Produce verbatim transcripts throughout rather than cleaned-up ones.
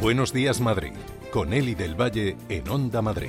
Buenos días, Madrid, con Eli del Valle en Onda Madrid.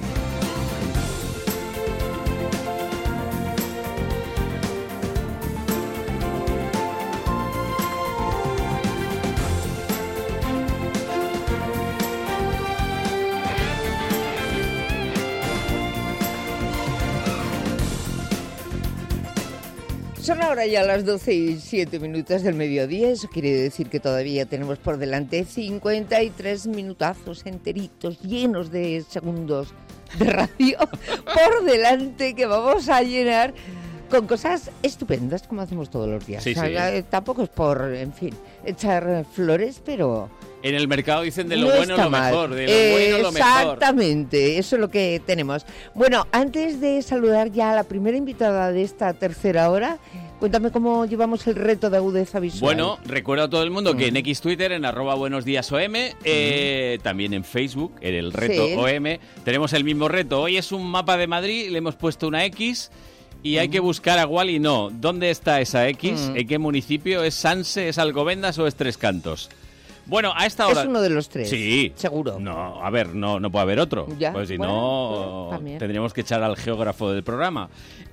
Son ahora ya las doce y siete minutos del mediodía. Eso quiere decir que todavía tenemos por delante cincuenta y tres minutazos enteritos, llenos de segundos de radio por delante, que vamos a llenar con cosas estupendas, como hacemos todos los días. Sí, o sea, sí. Tampoco es por, en fin, echar flores, pero... En el mercado dicen de lo no bueno está lo mal. mejor, de lo eh, bueno lo mejor. Exactamente, eso es lo que tenemos. Bueno, antes de saludar ya a la primera invitada de esta tercera hora, cuéntame cómo llevamos el reto de agudeza visual. Bueno, recuerdo a todo el mundo mm. que en X Twitter, en arroba buenos días O M, eh, mm. también en Facebook, en el reto sí. O M, tenemos el mismo reto. Hoy es un mapa de Madrid, le hemos puesto una X... Y hay que buscar a Wally, no. ¿Dónde está esa X? Mm. ¿En qué municipio? ¿Es Sanse, es Alcobendas o es Tres Cantos? Bueno, a esta hora... Es uno de los tres. Sí. Seguro. No, a ver, no, no puede haber otro. Ya. Pues si bueno, no, pues, tendríamos que echar al geógrafo del programa.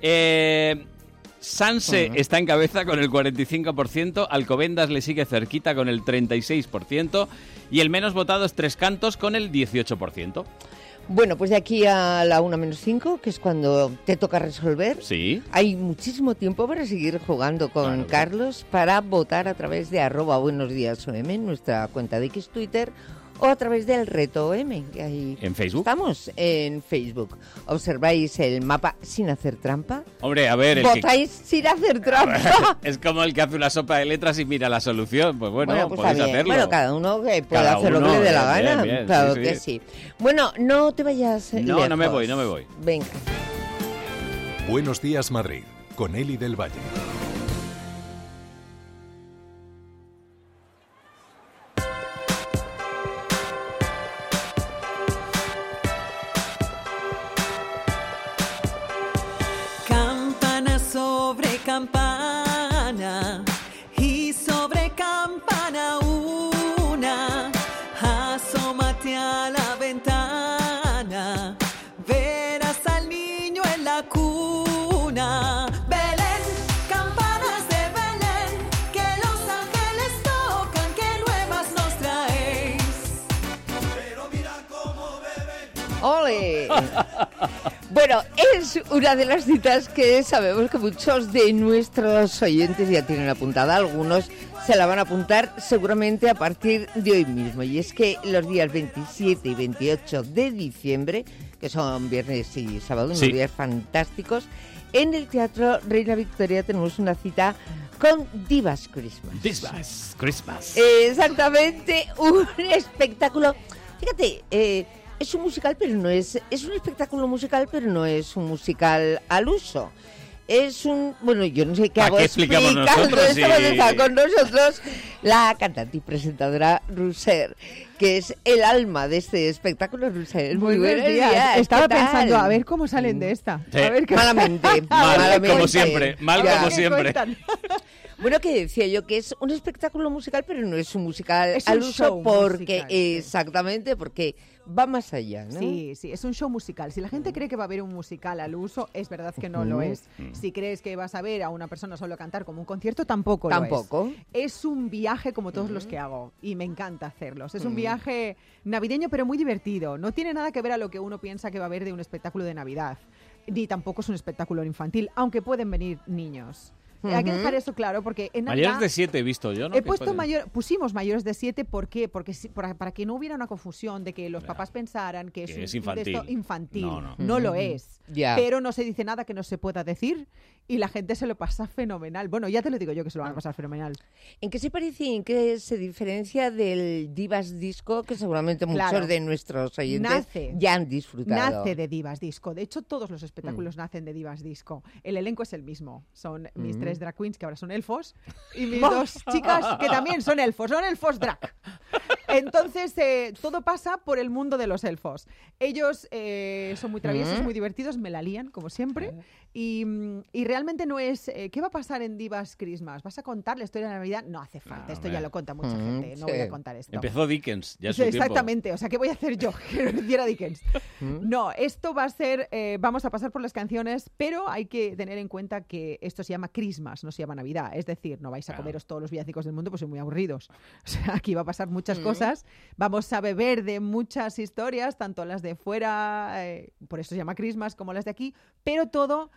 Eh... Sanse uh-huh. está en cabeza con el cuarenta y cinco por ciento, Alcobendas le sigue cerquita con el treinta y seis por ciento y el menos votado es Tres Cantos con el dieciocho por ciento. Bueno, pues de aquí a la una menos cinco, que es cuando te toca resolver, sí. hay muchísimo tiempo para seguir jugando con claro. Carlos, para votar a través de arroba buenos días O M, nuestra cuenta de X Twitter, o a través del reto O M. Que ahí ¿En Facebook? Estamos en Facebook. Observáis el mapa sin hacer trampa. Hombre, a ver... El Votáis que... sin hacer trampa. Es como el que hace una sopa de letras y mira la solución. Pues bueno, bueno pues podéis hacerlo. Bueno, cada uno que pueda cada hacer uno, lo que le dé la bien, gana. bien, bien, claro sí, que sí. sí. Bueno, no te vayas No, lejos. no me voy, no me voy. Venga. Buenos días, Madrid, con Eli del Valle. Campana y sobre campana una, asómate a la ventana, verás al niño en la cuna. Belén, campanas de Belén, que los ángeles tocan, que nuevas nos traéis. Pero mira cómo beben. ¡Ole! Bueno, es una de las citas que sabemos que muchos de nuestros oyentes ya tienen apuntada. Algunos se la van a apuntar seguramente a partir de hoy mismo. Y es que los días veintisiete y veintiocho de diciembre, que son viernes y sábado, unos sí. días fantásticos, en el Teatro Reina Victoria tenemos una cita con Divas Christmas. Divas Christmas. Eh, exactamente, un espectáculo. Fíjate, eh... es un musical, pero no es... Es un espectáculo musical, pero no es un musical al uso. Es un... Bueno, yo no sé qué hago qué explicamos explicando nosotros? esto, Sí. está con nosotros la cantante y presentadora Roser, que es el alma de este espectáculo. Roser, muy buenos días. días. Estaba pensando, a ver cómo salen de esta. Sí. A ver qué... Malamente, mal, malamente. como siempre, mal Ya. como siempre. Bueno, que decía yo que es un espectáculo musical, pero no es un musical es al un uso show porque, musical, sí. exactamente, porque va más allá, ¿no? Sí, sí, es un show musical. Si la gente cree que va a haber un musical al uso, es verdad que no uh-huh. lo es. Si crees que vas a ver a una persona solo cantar como un concierto, tampoco, tampoco. lo es. Es un viaje como todos uh-huh. los que hago y me encanta hacerlos. Es uh-huh. un viaje navideño, pero muy divertido. No tiene nada que ver a lo que uno piensa que va a haber de un espectáculo de Navidad. Ni tampoco es un espectáculo infantil, aunque pueden venir niños. Uh-huh. Hay que dejar eso claro porque en Navidad, mayores de siete he visto yo, ¿no? He puesto mayor, pusimos mayores de siete, ¿por qué? Porque si, para, para que no hubiera una confusión de que los claro. papás pensaran que es, que un, es infantil. Un infantil. No, no. no uh-huh. lo es. Yeah. Pero no se dice nada que no se pueda decir y la gente se lo pasa fenomenal. Bueno, ya te lo digo yo que se lo van a pasar fenomenal. ¿En qué se parece y en qué se diferencia del Divas Disco que seguramente muchos claro. de nuestros oyentes nace, ya han disfrutado? Nace de Divas Disco. De hecho, todos los espectáculos mm. nacen de Divas Disco. El elenco es el mismo. Son mm. mis tres drag queens que ahora son elfos y mis dos chicas que también son elfos. Son elfos drag. Entonces, eh, todo pasa por el mundo de los elfos. Ellos eh, son muy traviesos, muy divertidos, me la lían, como siempre. Y, y realmente no es... Eh, ¿Qué va a pasar en Divas Christmas? ¿Vas a contar la historia de la Navidad? No hace falta, No, esto hombre. ya lo cuenta mucha Mm, gente, no sí. voy a contar esto. Empezó Dickens, ya es Sí, su tiempo. exactamente, o sea, ¿qué voy a hacer yo? Que lo hiciera Dickens. No, esto va a ser, eh, vamos a pasar por las canciones, pero hay que tener en cuenta que esto se llama Christmas, no se llama Navidad. Es decir, no vais a Claro. comeros todos los villancicos del mundo, pues son muy aburridos. O sea, aquí va a pasar muchas Mm. cosas. Vamos a beber de muchas historias, tanto las de fuera, eh, por eso se llama Christmas, como las de aquí, pero todo...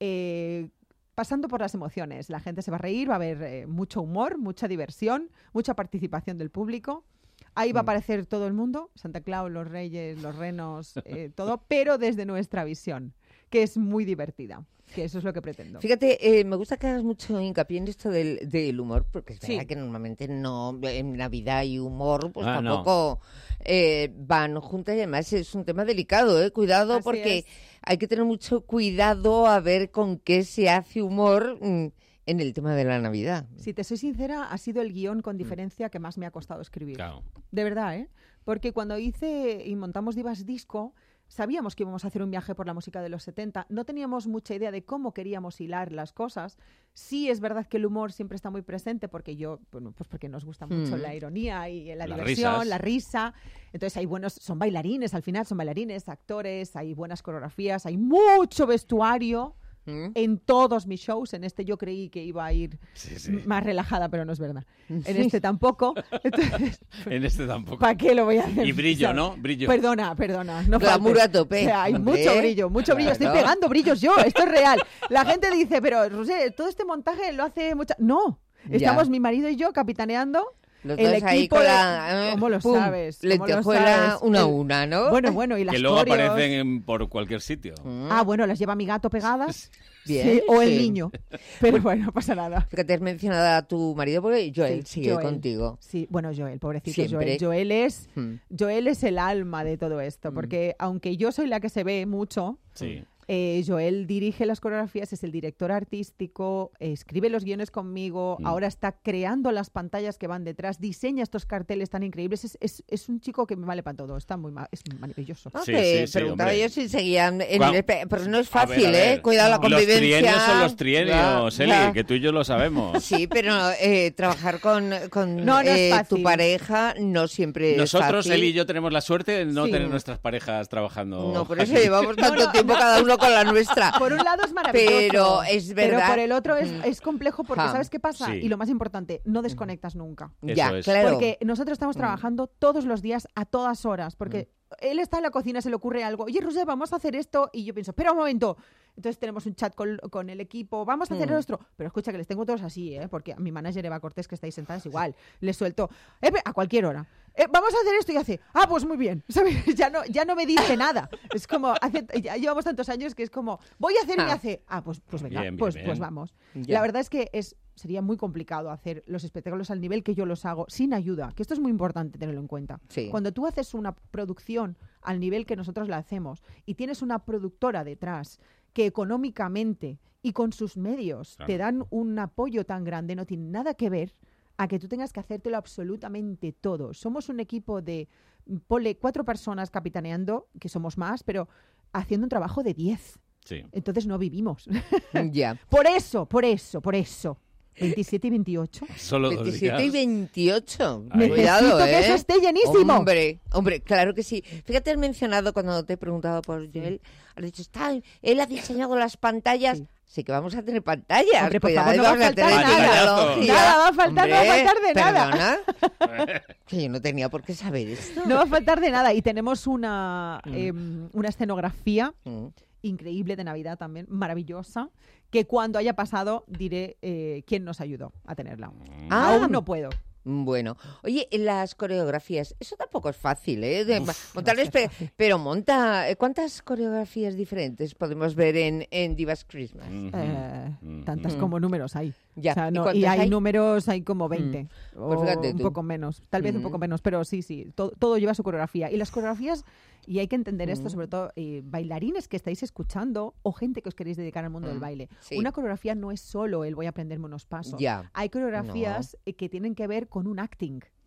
Eh, pasando por las emociones. La gente se va a reír, va a haber eh, mucho humor, mucha diversión, mucha participación del público. Ahí va a aparecer todo el mundo, Santa Claus, los Reyes, los renos, eh, todo, pero desde nuestra visión, que es muy divertida, que eso es lo que pretendo. Fíjate, eh, me gusta que hagas mucho hincapié en esto del, del humor, porque es Sí. verdad que normalmente no, en Navidad y humor, pues Ah, no. tampoco eh, van juntas y además es un tema delicado, ¿eh? Cuidado, Así porque es. hay que tener mucho cuidado a ver con qué se hace humor mm, en el tema de la Navidad. Si te soy sincera, ha sido el guión con diferencia que más me ha costado escribir. Claro. De verdad, ¿eh? Porque cuando hice y montamos Divas Disco, sabíamos que íbamos a hacer un viaje por la música de los setenta. No teníamos mucha idea de cómo queríamos hilar las cosas. Sí es verdad que el humor siempre está muy presente porque yo, bueno, pues porque nos gusta mucho Mm. la ironía y la Las diversión, risas. la risa. Entonces hay buenos, son bailarines, al final son bailarines, actores, hay buenas coreografías, hay mucho vestuario. ¿Mm? En todos mis shows, en este yo creí que iba a ir Sí, sí. m- más relajada, pero no es verdad. En este tampoco. Entonces, En este tampoco. ¿para qué lo voy a hacer? Y brillo, ¿Sabes? ¿no? Brillo. Perdona, perdona. No Glamour faltes. a tope. O sea, hay Hombre. mucho brillo, mucho brillo. Estoy Claro. pegando brillos yo, esto es real. La gente dice, pero Rosé, todo este montaje lo hace mucha... No, Ya. estamos mi marido y yo capitaneando. Los el dos ahí equipo con de- la... eh, ¿Cómo lo pum, sabes? ¿Cómo lo lentejuela sabes? una a El- una, ¿no? Bueno, bueno, y las Que luego coreos. aparecen en- por cualquier sitio. Mm. Ah, bueno, las lleva mi gato pegadas. Bien, Sí, o el sí. niño. Pero bueno, no pasa nada. Fíjate, has mencionado a tu marido porque Joel Sí, sigue Joel. contigo. Sí, bueno, Joel, pobrecito Siempre. Joel. Joel es, Mm. Joel es el alma de todo esto, porque aunque yo soy la que se ve mucho, Sí. eh, Joel dirige las coreografías, es el director artístico, eh, escribe los guiones conmigo, Mm. ahora está creando las pantallas que van detrás, diseña estos carteles tan increíbles. Es, es, es un chico que me vale para todo, está muy ma- es maravilloso. Ah, Sí, te sí, sí, preguntaba hombre. yo si seguían en Cuan- el espe- pero no es A ver, fácil, a ver. ¿eh? Cuidado la Los convivencia. trienios son los trienios, Ya, Eli, ya. que tú y yo lo sabemos. Sí, pero eh, trabajar con, con No, no es eh, tu fácil. pareja no siempre Nosotros, es fácil. Eli y yo, tenemos la suerte de no Sí. tener nuestras parejas trabajando. No, por eso aquí. llevamos tanto no, tiempo cada uno con la nuestra. Por un lado es maravilloso. Pero es verdad. Pero por el otro es, Mm. es complejo porque Ja. ¿sabes qué pasa? Sí. Y lo más importante, no desconectas nunca. Eso Ya, es. claro. Porque nosotros estamos trabajando todos los días a todas horas, porque él está en la cocina, se le ocurre algo, oye, Rosé, vamos a hacer esto, y yo pienso, espera un momento. Entonces tenemos un chat con, con el equipo, vamos a hacer Mm. esto. Pero escucha, que les tengo todos así, ¿eh? Porque a mi manager Eva Cortés, que estáis sentadas igual, les suelto, "Eh, a cualquier hora. Eh, vamos a hacer esto", y hace, ah, pues muy bien. ¿Sabes? Ya no, ya no me dice nada. Es como, hace, ya llevamos tantos años que es como, voy a hacer y me Ah. hace, ah, pues, pues venga, Bien, bien, pues, bien. pues vamos. Ya. La verdad es que es, sería muy complicado hacer los espectáculos al nivel que yo los hago, sin ayuda, que esto es muy importante tenerlo en cuenta. Sí. Cuando tú haces una producción al nivel que nosotros la hacemos y tienes una productora detrás que económicamente y con sus medios Claro. te dan un apoyo tan grande, no tiene nada que ver a que tú tengas que hacértelo absolutamente todo. Somos un equipo de, ponle, cuatro personas capitaneando, que somos más, pero haciendo un trabajo de diez. Sí. Entonces no vivimos. Ya. Por eso, por eso, por eso. veintisiete y veintiocho. Solo dos veintisiete y días. veintiocho. Ay. Cuidado, Necesito ¿eh? que eso esté llenísimo. Hombre, hombre, claro que sí. Fíjate, has mencionado cuando te he preguntado por Joel, has dicho, está, él ha diseñado las pantallas. Sí. Sí. que vamos a tener pantallas. Hombre, por Cuidado, favor, no va a vamos faltar tener nada. tecnología. Nada va a faltar, no va a Hombre, faltar de nada. ¿perdona? Que yo no tenía por qué saber esto. No va a faltar de nada. Y tenemos una, Mm. eh, una escenografía Mm. increíble de Navidad también, maravillosa, que cuando haya pasado diré eh, quién nos ayudó a tenerla. Ah. Aún no puedo. Bueno, oye, las coreografías, eso tampoco es fácil, ¿eh? De Uf, montar no es espe- fácil. pero monta, eh, ¿cuántas coreografías diferentes podemos ver en, en Divas Christmas? Ujú. Eh, Ujú. tantas Mm. como números hay. Ya, O sea, ¿y no- y, cuántos hay, hay? números, hay como veinte. Pues o fíjate un tú. poco menos. Tal vez un Mm. poco menos, pero sí, sí. Todo, todo lleva su coreografía. Y las coreografías, y hay que entender esto, Mm. sobre todo eh, bailarines que estáis escuchando o gente que os queréis dedicar al mundo del Mm, baile. sí. Una coreografía no es solo el voy a aprenderme unos pasos. Ya. Hay coreografías eh, que tienen que ver con un acting.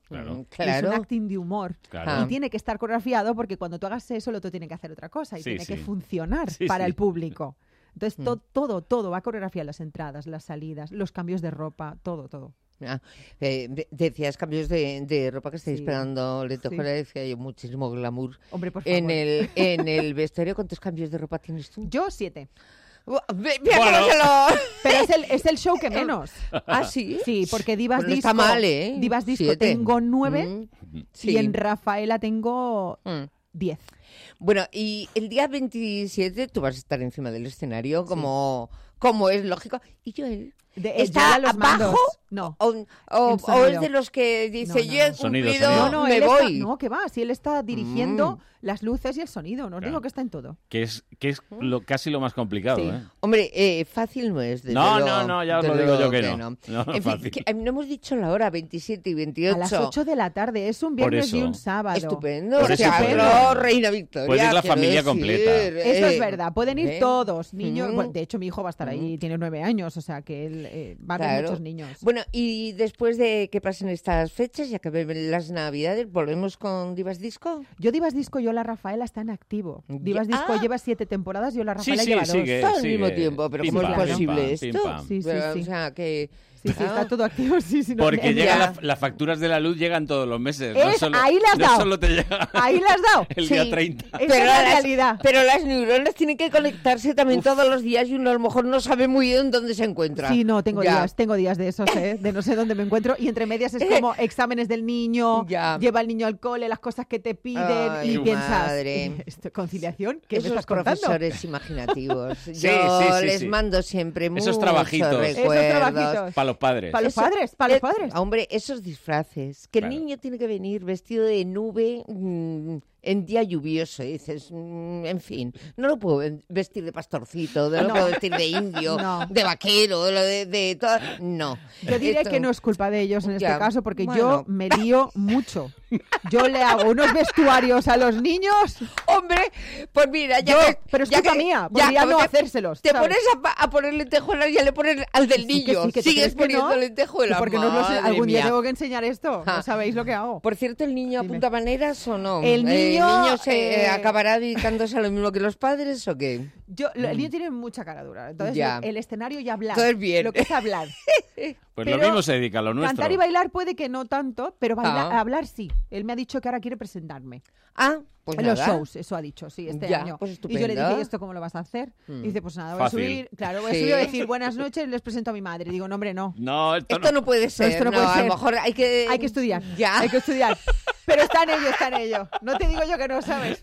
Claro. Claro. Es un acting de humor. Claro. Y tiene que estar coreografiado porque cuando tú hagas eso, el otro tiene que hacer otra cosa y Sí, tiene sí. que funcionar Sí, para sí. el público. Entonces, Mm. to- todo, todo va coreografiado. Las entradas, las salidas, los cambios de ropa, todo, todo. Ah, eh, de- decías cambios de, de ropa que estáis Sí. pegando lentejuela, Sí. decía yo muchísimo glamour. Hombre, por favor. En el, en el vestuario, ¿cuántos cambios de ropa tienes tú? Yo, siete. Bu- ve- Mira Bueno. cómo se lo... Pero es el, es el show que menos. Ah, sí. Sí, porque Divas Pues no Disco... está mal, ¿eh? Divas Disco Siete. tengo nueve Mm, y sí. en Rafaela tengo Mm. diez. Bueno, y el día veintisiete tú vas a estar encima del escenario, como, como es lógico. Y yo, él, De, eh, ¿está yo a los abajo? mandos. No. O, o- En o sonido. es de los que dice, No, no, yo he no. Sonido, cumplido, sonido. No, no, me él está- voy. no, que va, si él está dirigiendo Mm. las luces y el sonido, no os Claro. digo que está en todo. Que es, que es lo, casi lo más complicado, Sí. ¿eh? Hombre, eh, fácil no es. desde No, luego, no, no, ya os desde lo digo yo luego que no. No, En fin, fácil. que, eh, no hemos dicho la hora, veintisiete y veintiocho. A las ocho de la tarde, es un Por viernes y eso. un sábado. Estupendo. Por eso Teatro pueden. Reina Victoria. Puede ir la quiero familia decir, completa. Eso eh, es verdad, pueden ir ¿eh? todos, niños. Mm. Bueno, de hecho, mi hijo va a estar ahí, tiene nueve años, o sea que él eh, va con Claro. muchos niños. Bueno, y después de que pasen estas fechas, ya que ven las navidades, ¿volvemos con Divas Disco? Yo Divas Disco, yo la Rafaela está en activo. Divas Ya. Disco Ah. lleva siete temporadas, yo la Sí, Rafaela sí, lleva dos. sigue. Todo al mismo tiempo, pero Pim, ¿cómo es pam, posible pim, pam, esto? pim, pam. Sí, sí, Pero, sí. O sea, que... Sí, sí, Ah. está todo activo. Sí, sí, no- Porque eh, llegan Ya. las, las facturas de la luz llegan todos los meses. no Es- solo, ahí le has no dado. solo te llega Ahí la has dado. el Sí. día treinta. Esa es la las, realidad. pero las neuronas tienen que conectarse también todos los días y uno a lo mejor no sabe muy bien dónde se encuentra. Sí, no, tengo Ya. días, tengo días de esos, ¿eh? De no sé dónde me encuentro. Y entre medias es como exámenes del niño, Ya. lleva al niño al cole, las cosas que te piden Ay, y tu piensas, madre. eh, esto, conciliación, ¿qué me Esos estás contando? profesores imaginativos. Yo Sí, sí, sí, les sí. mando siempre Esos muchos trabajitos. Esos recuerdos. trabajitos. Para los padres. Para los Eso- padres, para los eh, padres. Hombre, esos disfraces. Que Claro. el niño tiene que venir vestido de nube mm, en día lluvioso. Y dices, mm, en fin, no lo puedo ven- vestir de pastorcito, no, lo No. puedo vestir de indio, No. de vaquero, de, lo de, de todo. No. Yo diré Esto- que no es culpa de ellos en este Ya, caso, porque bueno. yo me lío mucho. Yo le hago unos vestuarios a los niños, Hombre, pues mira, ya yo, que, pero es ya culpa que- mía, ya, podría como no te- hacérselos. Te ¿sabes? pones a, pa- a poner lentejuelas y ya le pones al del Sí, que niño. sí, que te Sigues crees que poniendo no. lentejuelas. Porque no os lo sé, Madre algún día mía. tengo que enseñar esto. Ja. No sabéis lo que hago. Por cierto, ¿el niño Dime. apunta maneras o no? El Eh, niño, niño se eh, eh, acabará dedicándose a lo mismo que los padres o qué? Yo, lo- el niño tiene mucha cara dura. Entonces, Mm. Ya. lo- el escenario y hablar. Entonces, bien. Lo que es hablar. Pues pero lo mismo se dedica a lo nuestro. Cantar y bailar puede que no tanto, pero bailar, Ah. hablar sí. Él me ha dicho que ahora quiere presentarme. Ah, pues En los nada. shows, eso ha dicho, sí, este Ya, año. pues y yo le estupendo. dije, ¿y esto cómo lo vas a hacer? Mm. Y dice, pues nada, voy a Fácil. subir. Claro, voy a Sí. subir a decir buenas noches, les presento a mi madre. Digo, no, hombre, no. No, esto, Esto no puede ser. esto no no, puede a ser. lo mejor hay que... Hay que estudiar. Ya. Hay que estudiar. Pero está en ello, está en ello. No te digo yo que no, ¿sabes?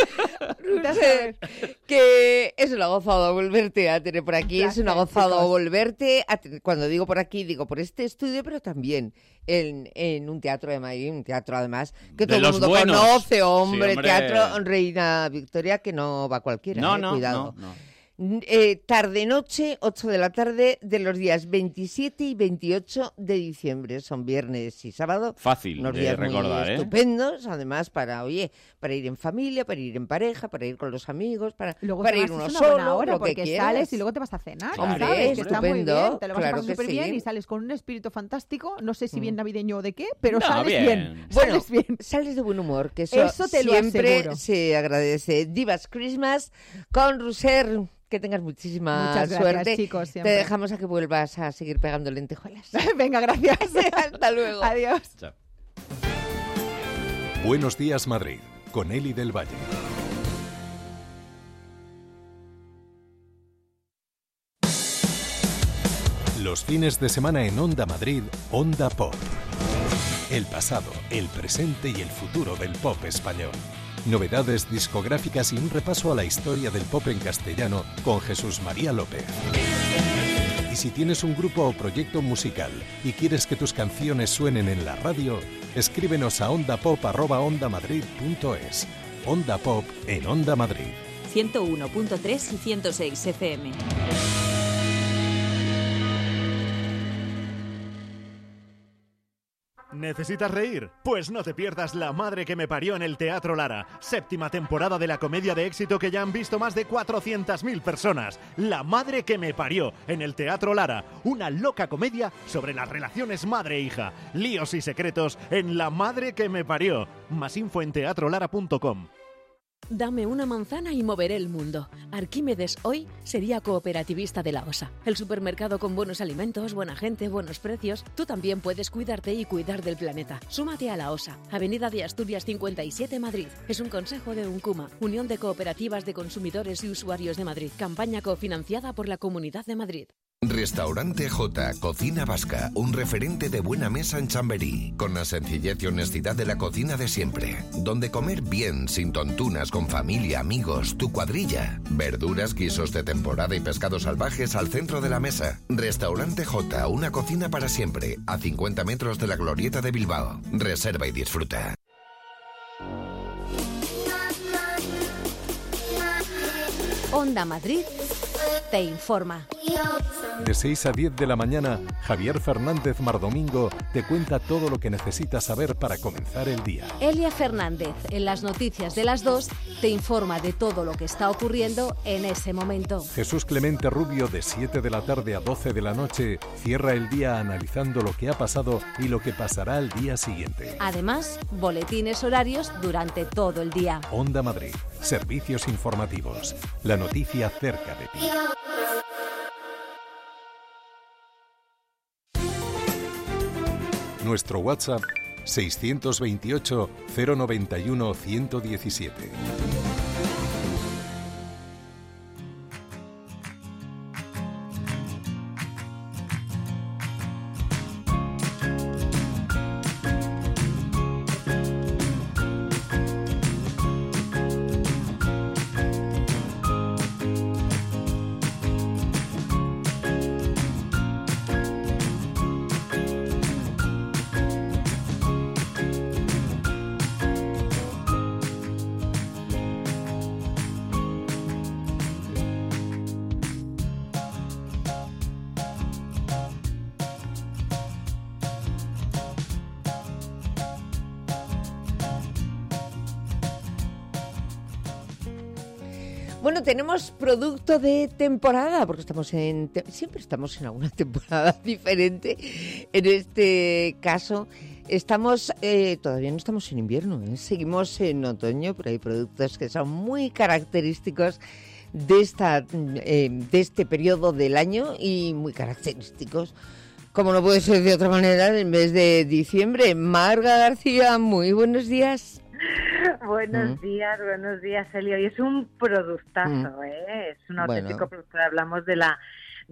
Vete a saber. Que es una gozada volverte a tener por aquí, es una Gracias, gozada chicos. volverte a tener, cuando digo por aquí, digo por este estudio, pero también en, en un teatro de Madrid, un teatro además que De todo el los mundo buenos. conoce, hombre, Sí, hombre. Teatro Reina Victoria, que no va cualquiera, No, eh, no, cuidado. no, no. Eh, tarde-noche, ocho de la tarde de los días veintisiete y veintiocho de diciembre. Son viernes y sábado. Fácil Unos de días recordar, muy ¿eh? estupendos, además para, oye, para ir en familia, para ir en pareja, para ir con los amigos, para, Luego para ir además uno es una buena solo, hora lo que porque quieras. sales y luego te vas a cenar, Claro. ¿sabes? Que está muy Estupendo, bien, te lo vas claro a pasar que súper bien sí. y sales con un espíritu fantástico, no sé si bien navideño o de qué, pero No, sales bien. bien. Bueno, Sales bien. sales de buen humor, que eso, Eso te lo siempre aseguro. se agradece. Divas Christmas con Roser. Que tengas muchísima Muchas gracias, suerte. chicos, Te siempre. dejamos a que vuelvas a seguir pegando lentejuelas. Venga, gracias. Hasta luego. Adiós. Chao. Buenos días, Madrid, con Eli del Valle. Los fines de semana en Onda Madrid, Onda Pop. El pasado, el presente y el futuro del pop español. Novedades discográficas y un repaso a la historia del pop en castellano con Jesús María López. Y si tienes un grupo o proyecto musical y quieres que tus canciones suenen en la radio, escríbenos a ondapop arroba ondamadrid punto es. Onda Pop en Onda Madrid. ciento uno punto tres y ciento seis F M. ¿Necesitas reír? Pues no te pierdas La madre que me parió en el Teatro Lara, séptima temporada de la comedia de éxito que ya han visto más de cuatrocientas mil personas. La madre que me parió en el Teatro Lara, una loca comedia sobre las relaciones madre-hija, líos y secretos en La madre que me parió. Más info en teatro lara punto com. Dame una manzana y moveré el mundo. Arquímedes hoy sería cooperativista de la OSA. El supermercado con buenos alimentos, buena gente, buenos precios. Tú también puedes cuidarte y cuidar del planeta. Súmate a la OSA. Avenida de Asturias cincuenta y siete, Madrid. Es un consejo de UNCUMA, Unión de Cooperativas de Consumidores y Usuarios de Madrid. Campaña cofinanciada por la Comunidad de Madrid. Restaurante J, Cocina Vasca, un referente de buena mesa en Chamberí, con la sencillez y honestidad de la cocina de siempre, donde comer bien, sin tontunas, con familia, amigos, tu cuadrilla, verduras, guisos de temporada y pescados salvajes al centro de la mesa. Restaurante J, una cocina para siempre, a cincuenta metros de la Glorieta de Bilbao. Reserva y disfruta. Onda Madrid te informa. De seis a diez de la mañana, Javier Fernández Mardomingo te cuenta todo lo que necesitas saber para comenzar el día. Elia Fernández, en las noticias de las dos, te informa de todo lo que está ocurriendo en ese momento. Jesús Clemente Rubio, de siete de la tarde a doce de la noche, cierra el día analizando lo que ha pasado y lo que pasará al día siguiente. Además, boletines horarios durante todo el día. Onda Madrid, servicios informativos. La noticia cerca de ti. Nuestro WhatsApp seiscientos veintiocho, cero noventa y uno, ciento diecisiete. Bueno, tenemos producto de temporada, porque estamos en te- siempre estamos en alguna temporada diferente. En este caso, estamos eh, todavía no estamos en invierno, ¿eh? Seguimos en otoño, pero hay productos que son muy característicos de esta eh, de este periodo del año y muy característicos, como no puede ser de otra manera, en el mes de diciembre. Marga García, muy buenos días. Buenos mm. días, buenos días, Elio. Y es un productazo, mm. ¿eh? Es un auténtico bueno. producto. Hablamos de la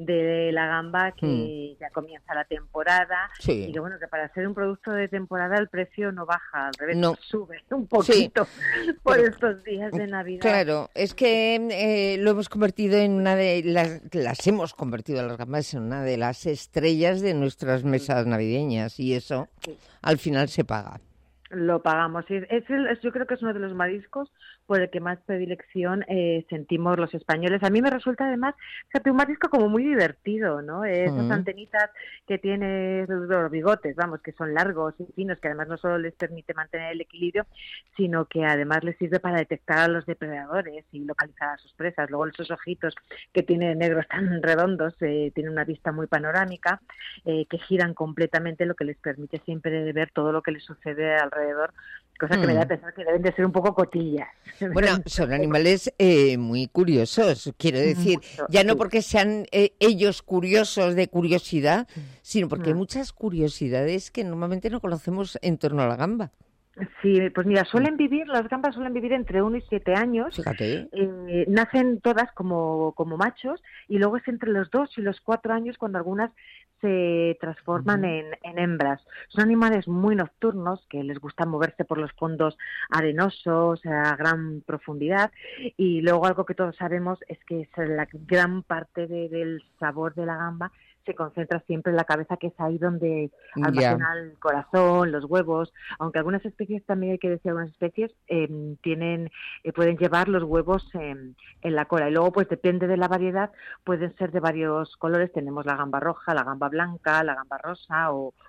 de la gamba que mm. ya comienza la temporada sí. y que bueno, que para ser un producto de temporada el precio no baja, al revés, no. sube un poquito sí. por Pero, estos días de Navidad. Claro, es que eh, lo hemos convertido en una de las, las hemos convertido a las gambas en una de las estrellas de nuestras mesas navideñas y eso sí. al final se paga. Lo pagamos. Es, es el, es, yo creo que es uno de los mariscos por el que más predilección eh, sentimos los españoles. A mí me resulta además fíjate, un marisco como muy divertido, ¿no? Esas uh-huh. antenitas que tiene los bigotes, vamos, que son largos y finos, que además no solo les permite mantener el equilibrio, sino que además les sirve para detectar a los depredadores y localizar a sus presas. Luego esos ojitos que tiene negros tan redondos, eh, tienen una vista muy panorámica, eh, que giran completamente, lo que les permite siempre ver todo lo que les sucede alrededor, cosa que mm. me da a pensar que deben de ser un poco cotillas. Bueno, son animales eh, muy curiosos, quiero decir, Mucho, ya no sí. porque sean eh, ellos curiosos de curiosidad, sino porque mm. hay muchas curiosidades que normalmente no conocemos en torno a la gamba. Sí, pues mira, suelen vivir, las gambas suelen vivir entre uno y siete años. Fíjate. Eh, nacen todas como, como machos y luego es entre los dos y los cuatro años cuando algunas se transforman uh-huh. en, en hembras. Son animales muy nocturnos que les gusta moverse por los fondos arenosos a gran profundidad y luego algo que todos sabemos es que es la gran parte de, del sabor de la gamba se concentra siempre en la cabeza, que es ahí donde almacena yeah. el corazón, los huevos, aunque algunas especies, también hay que decir, algunas especies eh, tienen eh, pueden llevar los huevos en, en la cola, y luego pues depende de la variedad, pueden ser de varios colores, tenemos la gamba roja, la gamba blanca, la gamba rosa o,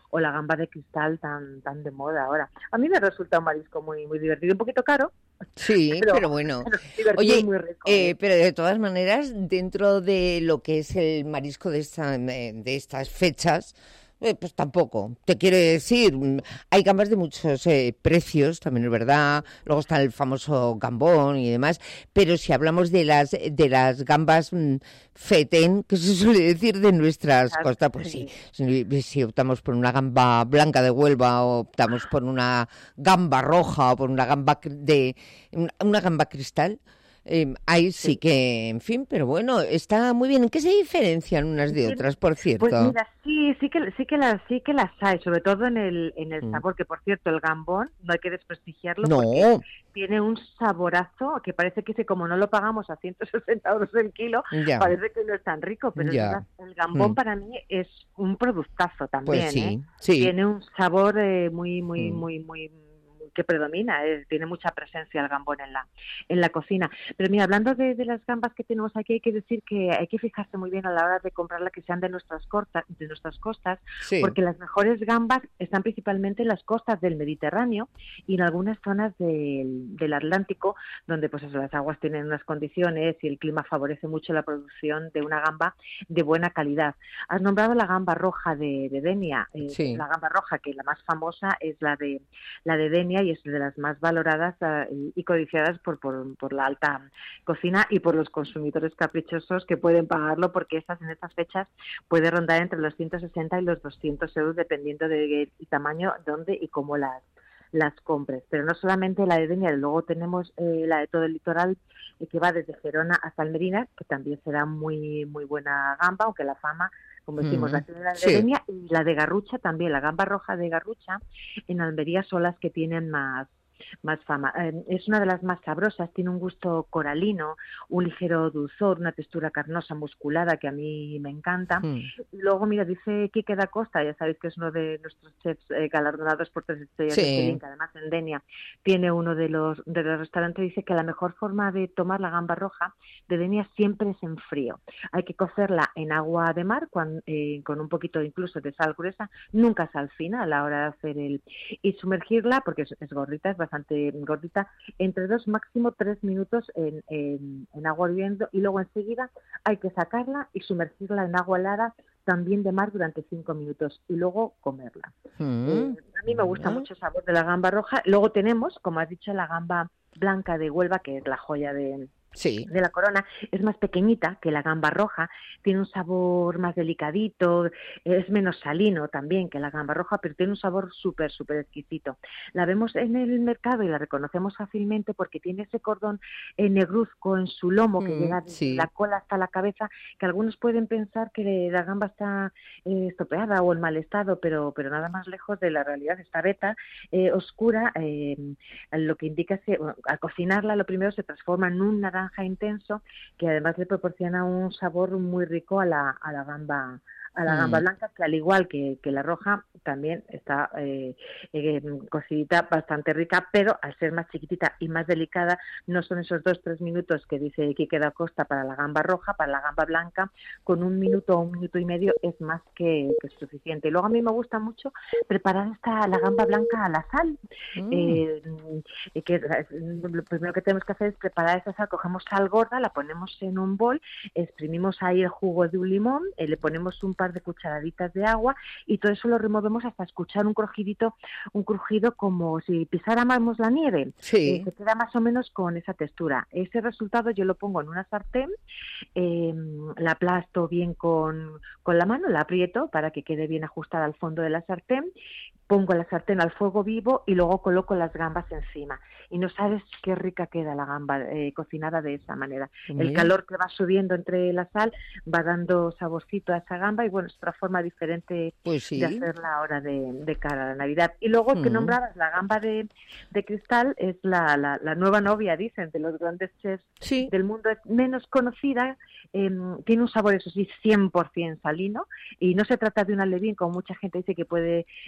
o la gamba de cristal tan tan de moda ahora. A mí me resulta un marisco muy muy divertido, un poquito caro. Sí, pero, pero bueno. Pero Oye, muy rico, eh, ¿eh? Pero de todas maneras, dentro de lo que es el marisco de, esta, de estas fechas, Eh, pues tampoco. Te quiero decir, hay gambas de muchos eh, precios, también es verdad. Luego está el famoso gambón y demás. Pero si hablamos de las de las gambas mmm, fetén, que se suele decir de nuestras claro, costas, pues sí. sí. Si, si optamos por una gamba blanca de Huelva, o optamos por una gamba roja o por una gamba de una gamba cristal. Eh, ahí sí, sí que, en fin, pero bueno, está muy bien. ¿En qué se diferencian unas de otras, por cierto? Pues mira, sí, sí que sí que las sí que las hay, sobre todo en el en el sabor, que por cierto el gambón no hay que desprestigiarlo no. porque tiene un saborazo que parece que si como no lo pagamos a ciento sesenta euros el kilo, ya. parece que no es tan rico, pero verdad, el gambón mm. para mí es un productazo también, pues sí, ¿eh? sí. Tiene un sabor eh, muy muy mm. muy muy que predomina, eh, tiene mucha presencia el gambón en la en la cocina. Pero mira, hablando de, de las gambas que tenemos aquí, hay que decir que hay que fijarse muy bien a la hora de comprarla que sean de nuestras costas, de nuestras costas, sí. porque las mejores gambas están principalmente en las costas del Mediterráneo y en algunas zonas del, del Atlántico, donde pues eso, las aguas tienen unas condiciones y el clima favorece mucho la producción de una gamba de buena calidad. Has nombrado la gamba roja de, de Denia, eh, sí. la gamba roja que la más famosa es la de la de Denia y es de las más valoradas uh, y codiciadas por, por, por la alta cocina y por los consumidores caprichosos que pueden pagarlo, porque estas en estas fechas puede rondar entre los ciento sesenta y los doscientos euros dependiendo del de tamaño, dónde y cómo las las compres. Pero no solamente la de Denia, luego tenemos eh, la de todo el litoral eh, que va desde Gerona hasta Almería, que también será muy muy buena gamba, aunque la fama, como decimos, mm, la de sí. Denia y la de Garrucha también, la gamba roja de Garrucha en Almería son las que tienen más más fama. Eh, es una de las más sabrosas, tiene un gusto coralino, un ligero dulzor, una textura carnosa, musculada, que a mí me encanta. Mm. Y luego, mira, dice Quique da Costa, ya sabéis que es uno de nuestros chefs eh, galardonados por tres estrellas sí. de Michelin, que además en Denia tiene uno de los, de los restaurantes, dice que la mejor forma de tomar la gamba roja de Denia siempre es en frío. Hay que cocerla en agua de mar, con, eh, con un poquito incluso de sal gruesa, nunca sal fina a la hora de hacer el... y sumergirla, porque es, es gordita, es bastante gordita, entre dos, máximo tres minutos en, en, en agua hirviendo, y luego enseguida hay que sacarla y sumergirla en agua helada también de mar durante cinco minutos y luego comerla. Mm. Eh, a mí me gusta mm. mucho el sabor de la gamba roja. Luego tenemos, como has dicho, la gamba blanca de Huelva, que es la joya de... Sí. de la corona, es más pequeñita que la gamba roja, tiene un sabor más delicadito, es menos salino también que la gamba roja, pero tiene un sabor súper, súper exquisito. La vemos en el mercado y la reconocemos fácilmente porque tiene ese cordón eh, negruzco en su lomo que mm, llega desde sí. la cola hasta la cabeza, que algunos pueden pensar que la gamba está eh, estropeada o en mal estado, pero, pero nada más lejos de la realidad. Esta veta eh, oscura, eh, lo que indica es que bueno, al cocinarla lo primero se transforma en un naranja intenso, que además le proporciona un sabor muy rico a la, a la gamba a la gamba mm. blanca, que al igual que, que la roja también está eh, eh, cocidita bastante rica, pero al ser más chiquitita y más delicada, no son esos dos tres minutos que dice Quique da Costa para la gamba roja. Para la gamba blanca, con un minuto o un minuto y medio es más que, que suficiente. Y luego a mí me gusta mucho preparar esta la gamba blanca a la sal. Mm. Eh, que lo primero que tenemos que hacer es preparar esa sal. Cogemos sal gorda, la ponemos en un bol, exprimimos ahí el jugo de un limón, eh, le ponemos un par de cucharaditas de agua y todo eso lo removemos hasta escuchar un crujidito, un crujido como si pisáramos la nieve. Sí. Eh, se queda más o menos con esa textura. Ese resultado yo lo pongo en una sartén, eh, la aplasto bien con, con la mano, la aprieto para que quede bien ajustada al fondo de la sartén, pongo la sartén al fuego vivo y luego coloco las gambas encima. Y no sabes qué rica queda la gamba eh, cocinada de esa manera. Bien. El calor que va subiendo entre la sal va dando saborcito a esa gamba y bueno, es otra forma diferente pues sí. de hacerla ahora de, de cara a la Navidad. Y luego mm. que nombrabas la gamba de, de cristal, es la, la, la nueva novia, dicen, de los grandes chefs sí. del mundo. Es menos conocida, eh, tiene un sabor, eso sí, cien por ciento salino, y no se trata de un alevín, como mucha gente dice que puede, no. eh, que es una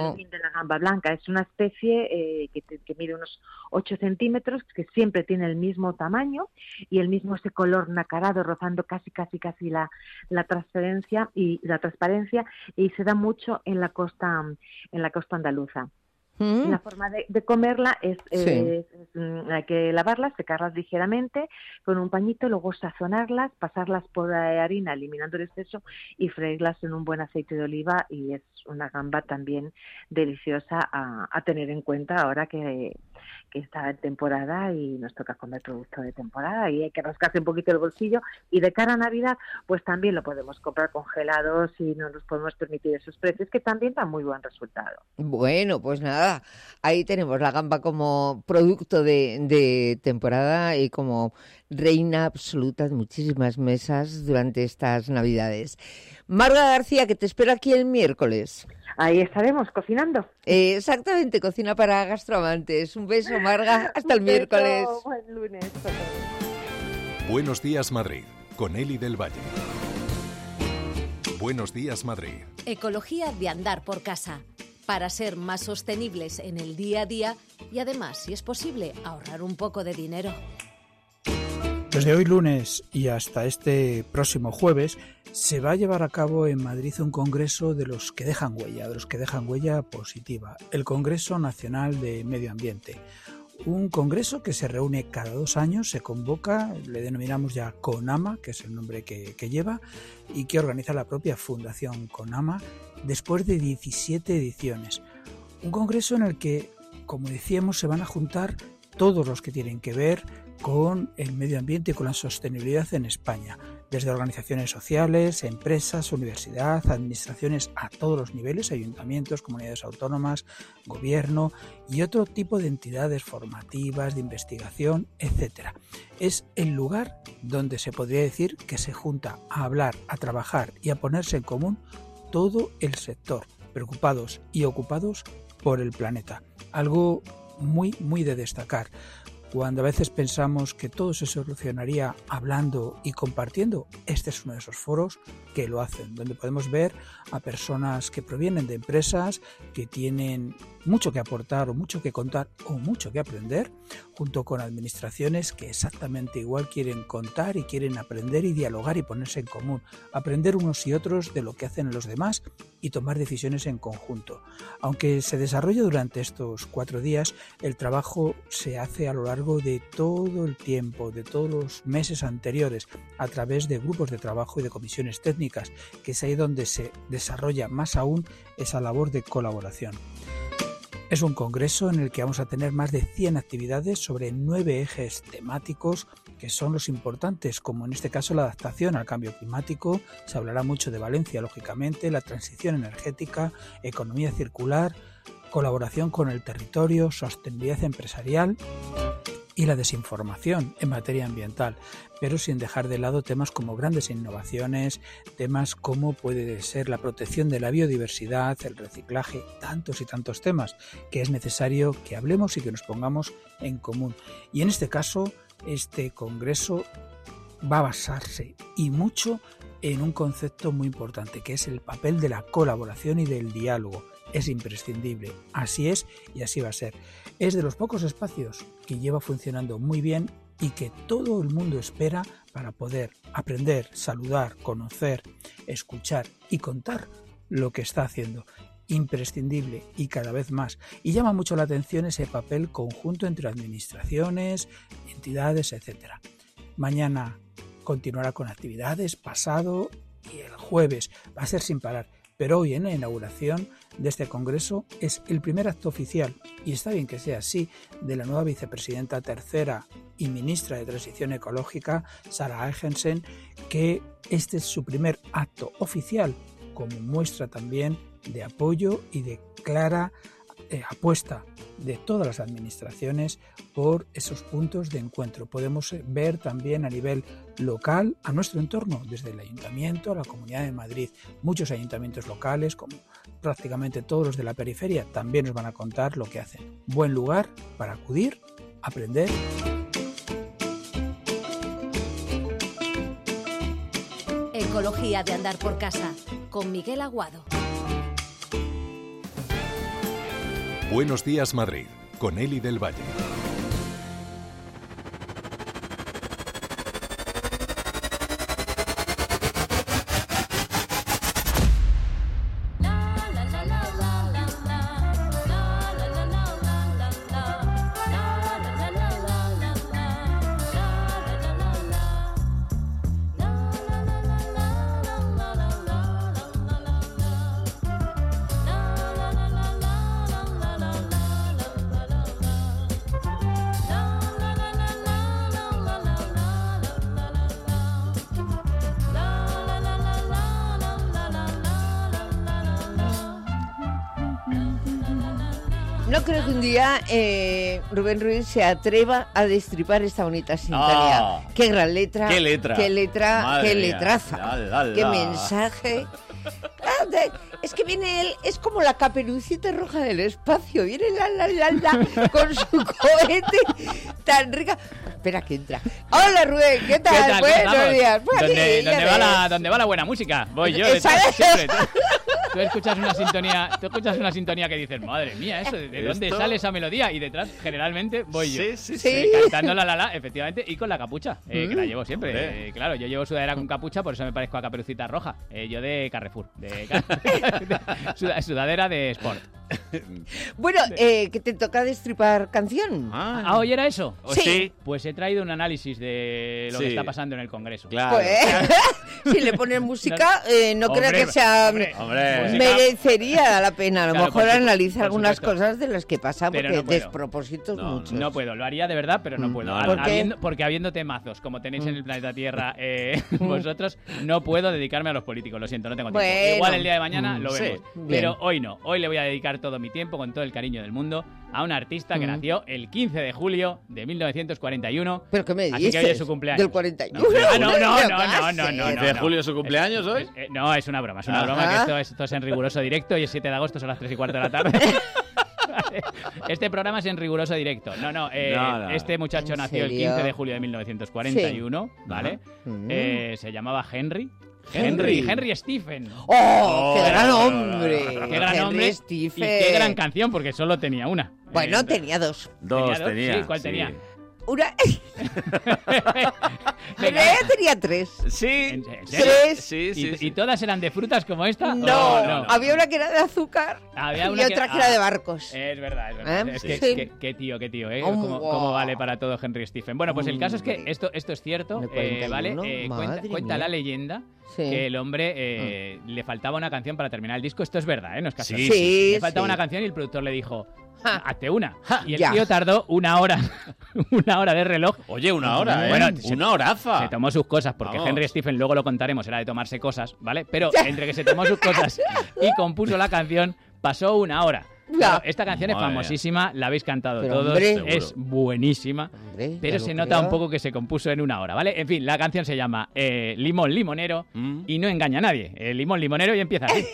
alemín de la gamba blanca. Es una especie eh, que, que mide unos ocho centímetros, que siempre tiene el mismo tamaño y el mismo ese color nacarado, rozando casi, casi, casi la, la transparencia y la transparencia, y se da mucho en la costa, en la costa andaluza. La forma de, de comerla es, sí. eh, es, es, hay que lavarlas, secarlas ligeramente con un pañito, luego sazonarlas, pasarlas por harina eliminando el exceso y freírlas en un buen aceite de oliva, y es una gamba también deliciosa a, a tener en cuenta ahora que, que está en temporada y nos toca comer producto de temporada y hay que rascarse un poquito el bolsillo, y de cara a Navidad pues también lo podemos comprar congelados y no nos podemos permitir esos precios, que también dan muy buen resultado. Bueno, pues nada, ahí tenemos la gamba como producto de, de temporada y como reina absoluta de muchísimas mesas durante estas Navidades. Marga García, que te espero aquí el miércoles. Ahí estaremos cocinando. Eh, exactamente, cocina para gastroamantes. Un beso, Marga, hasta el miércoles. Beso, buen lunes. Buenos días, Madrid, con Eli del Valle. Buenos días, Madrid. Ecología de andar por casa, para ser más sostenibles en el día a día y además, si es posible, ahorrar un poco de dinero. Desde hoy lunes y hasta este próximo jueves se va a llevar a cabo en Madrid un congreso de los que dejan huella, de los que dejan huella positiva, el Congreso Nacional de Medio Ambiente. Un congreso que se reúne cada dos años, se convoca, le denominamos ya CONAMA, que es el nombre que, que lleva, y que organiza la propia Fundación CONAMA después de diecisiete ediciones. Un congreso en el que, como decíamos, se van a juntar todos los que tienen que ver con el medio ambiente y con la sostenibilidad en España, desde organizaciones sociales, empresas, universidad, administraciones a todos los niveles, ayuntamientos, comunidades autónomas, gobierno y otro tipo de entidades formativas, de investigación, etcétera. Es el lugar donde se podría decir que se junta a hablar, a trabajar y a ponerse en común todo el sector, preocupados y ocupados por el planeta. Algo muy, muy de destacar. Cuando a veces pensamos que todo se solucionaría hablando y compartiendo, este es uno de esos foros que lo hacen, donde podemos ver a personas que provienen de empresas que tienen mucho que aportar o mucho que contar o mucho que aprender, junto con administraciones que exactamente igual quieren contar y quieren aprender y dialogar y ponerse en común, aprender unos y otros de lo que hacen los demás y tomar decisiones en conjunto. Aunque se desarrolla durante estos cuatro días, el trabajo se hace a lo largo de todo el tiempo, de todos los meses anteriores, a través de grupos de trabajo y de comisiones técnicas, que es ahí donde se desarrolla más aún esa labor de colaboración. Es un congreso en el que vamos a tener más de cien actividades sobre nueve ejes temáticos que son los importantes, como en este caso la adaptación al cambio climático. Se hablará mucho de Valencia, lógicamente, la transición energética, economía circular, colaboración con el territorio, sostenibilidad empresarial y la desinformación en materia ambiental, pero sin dejar de lado temas como grandes innovaciones, temas como puede ser la protección de la biodiversidad, el reciclaje, tantos y tantos temas que es necesario que hablemos y que nos pongamos en común. Y en este caso, este congreso va a basarse y mucho en un concepto muy importante, que es el papel de la colaboración y del diálogo. Es imprescindible, así es y así va a ser. Es de los pocos espacios que lleva funcionando muy bien y que todo el mundo espera para poder aprender, saludar, conocer, escuchar y contar lo que está haciendo. Imprescindible y cada vez más. Y llama mucho la atención ese papel conjunto entre administraciones, entidades, etcétera. Mañana continuará con actividades, pasado y el jueves va a ser sin parar. Pero hoy, en la inauguración de este congreso, es el primer acto oficial, y está bien que sea así, de la nueva vicepresidenta tercera y ministra de Transición Ecológica, Sara Agensen, que este es su primer acto oficial, como muestra también de apoyo y de clara eh, apuesta de todas las administraciones por esos puntos de encuentro. Podemos ver también a nivel local a nuestro entorno, desde el Ayuntamiento a la Comunidad de Madrid. Muchos ayuntamientos locales, como prácticamente todos los de la periferia, también nos van a contar lo que hacen. Buen lugar para acudir, aprender. Ecología de andar por casa, con Miguel Aguado. Buenos días, Madrid, con Eli del Valle. No creo que un día eh, Rubén Ruiz se atreva a destripar esta bonita sintonía. Oh, qué gran letra. Qué letra. Qué letra, Madre qué mía. letraza. La, la, la. Qué mensaje. Ah, de- Es que viene él, es como la Caperucita Roja del espacio. Viene la la la la con su cohete tan rica. Espera que entra. Hola Rubén, ¿qué tal? ¿Qué tal? ¿Cómo Buenos estamos? días. Pues ¿Dónde, aquí, ya dónde va ves. la, ¿Dónde va la buena música? Voy yo detrás ¿Sabes? siempre. Tú, tú escuchas una sintonía, tú escuchas una sintonía que dices, madre mía, eso, ¿de, de dónde ¿Esto? sale esa melodía? Y detrás, generalmente, voy yo. Sí, sí, sí. Eh, cantando la la la, efectivamente, y con la capucha, eh, que la llevo siempre. Hombre. Eh, claro, yo llevo sudadera con capucha, por eso me parezco a Caperucita Roja. Eh, yo de Carrefour, de, de suda- sudadera de Sport. Bueno, eh, que te toca destripar canción. Ah, ¿hoy era eso? ¿O sí? Pues he traído un análisis de lo Sí. que está pasando en el Congreso. Claro. Pues, si le pones música, eh, no creo Hombre, que sea... hombre, Hombre. música. Merecería la pena, a lo Claro, mejor por su- analizar por algunas supuesto. cosas de las que pasan, Pero porque no puedo. despropósitos No, muchos. No puedo, lo haría de verdad, pero no Mm. puedo. No, Ha- no. ¿Por qué? habiendo- porque habiendo temazos como tenéis en el planeta Tierra eh, vosotros, no puedo dedicarme a los políticos, lo siento, no tengo tiempo. Bueno. Igual el día de mañana Mm, lo sí. vemos. Bien. Pero hoy no, hoy le voy a dedicar todo mi tiempo con todo el cariño del mundo a un artista que Mm. nació el quince de julio de mil novecientos cuarenta y uno. ¿Pero qué me Así dices? que hoy es su cumpleaños. Del cuarenta y uno. Ah, no, no, no, ¿Qué no, pasa? no, no, no, ¿De no. julio su cumpleaños hoy? Es- eh, no, es una broma, es una Ah. broma, que esto es, esto es en riguroso directo y es siete de agosto, son las tres y cuarto de la tarde. Este programa es en riguroso directo. No, no, eh, No, no. este muchacho ¿En nació el serio? quince de julio de mil novecientos cuarenta y uno, ¿vale? Mm. Eh, se llamaba Henry. Henry. Henry, Henry Stephen. ¡Oh, qué Oh. gran hombre! Qué gran Henry hombre Stephen. y qué gran canción, porque solo tenía una. Bueno, Eh, tenía dos. Dos ¿Tenía tenía. dos? Sí, ¿cuál tenía? Una... En Venga. realidad tenía tres. Sí. ¿En- en serio? Tres. Sí, sí, ¿Y, sí. y todas eran de frutas como esta? No, Oh, no. había una que era de azúcar Había y una otra que, era ah, de barcos. Es verdad, es verdad. ¿Eh? Es que, Sí. que- qué tío, qué tío, ¿eh? Oh, ¿Cómo, wow. cómo vale para todo Henry Stephen? Bueno, pues el caso es que Hombre. esto, esto es cierto, De eh, cuarenta y ¿vale? uno, Eh, cuenta madre cuenta mía. la leyenda Sí. que el hombre eh, le faltaba una canción para terminar el disco. Esto es verdad, ¿eh? No es casual. Sí, sí, Le faltaba sí. una canción y el productor le dijo, Ja. hazte una. Y el Ya. tío tardó una hora, una hora de reloj. Oye, una hora, ¿eh? Bueno, una se- horaza. Se tomó sus cosas, porque Vamos. Henry Stephen, luego lo contaremos, era de tomarse cosas, ¿vale? Pero entre que se tomó sus cosas y compuso la canción, pasó una hora. Ya. Claro, esta canción es Madre mía. famosísima, la habéis cantado Pero, todos, hombre. es buenísima, Hombre, pero ya se lo nota creo. un poco que se compuso en una hora, ¿vale? En fin, la canción se llama eh, Limón Limonero Mm. y no engaña a nadie. Eh, limón Limonero y empieza así.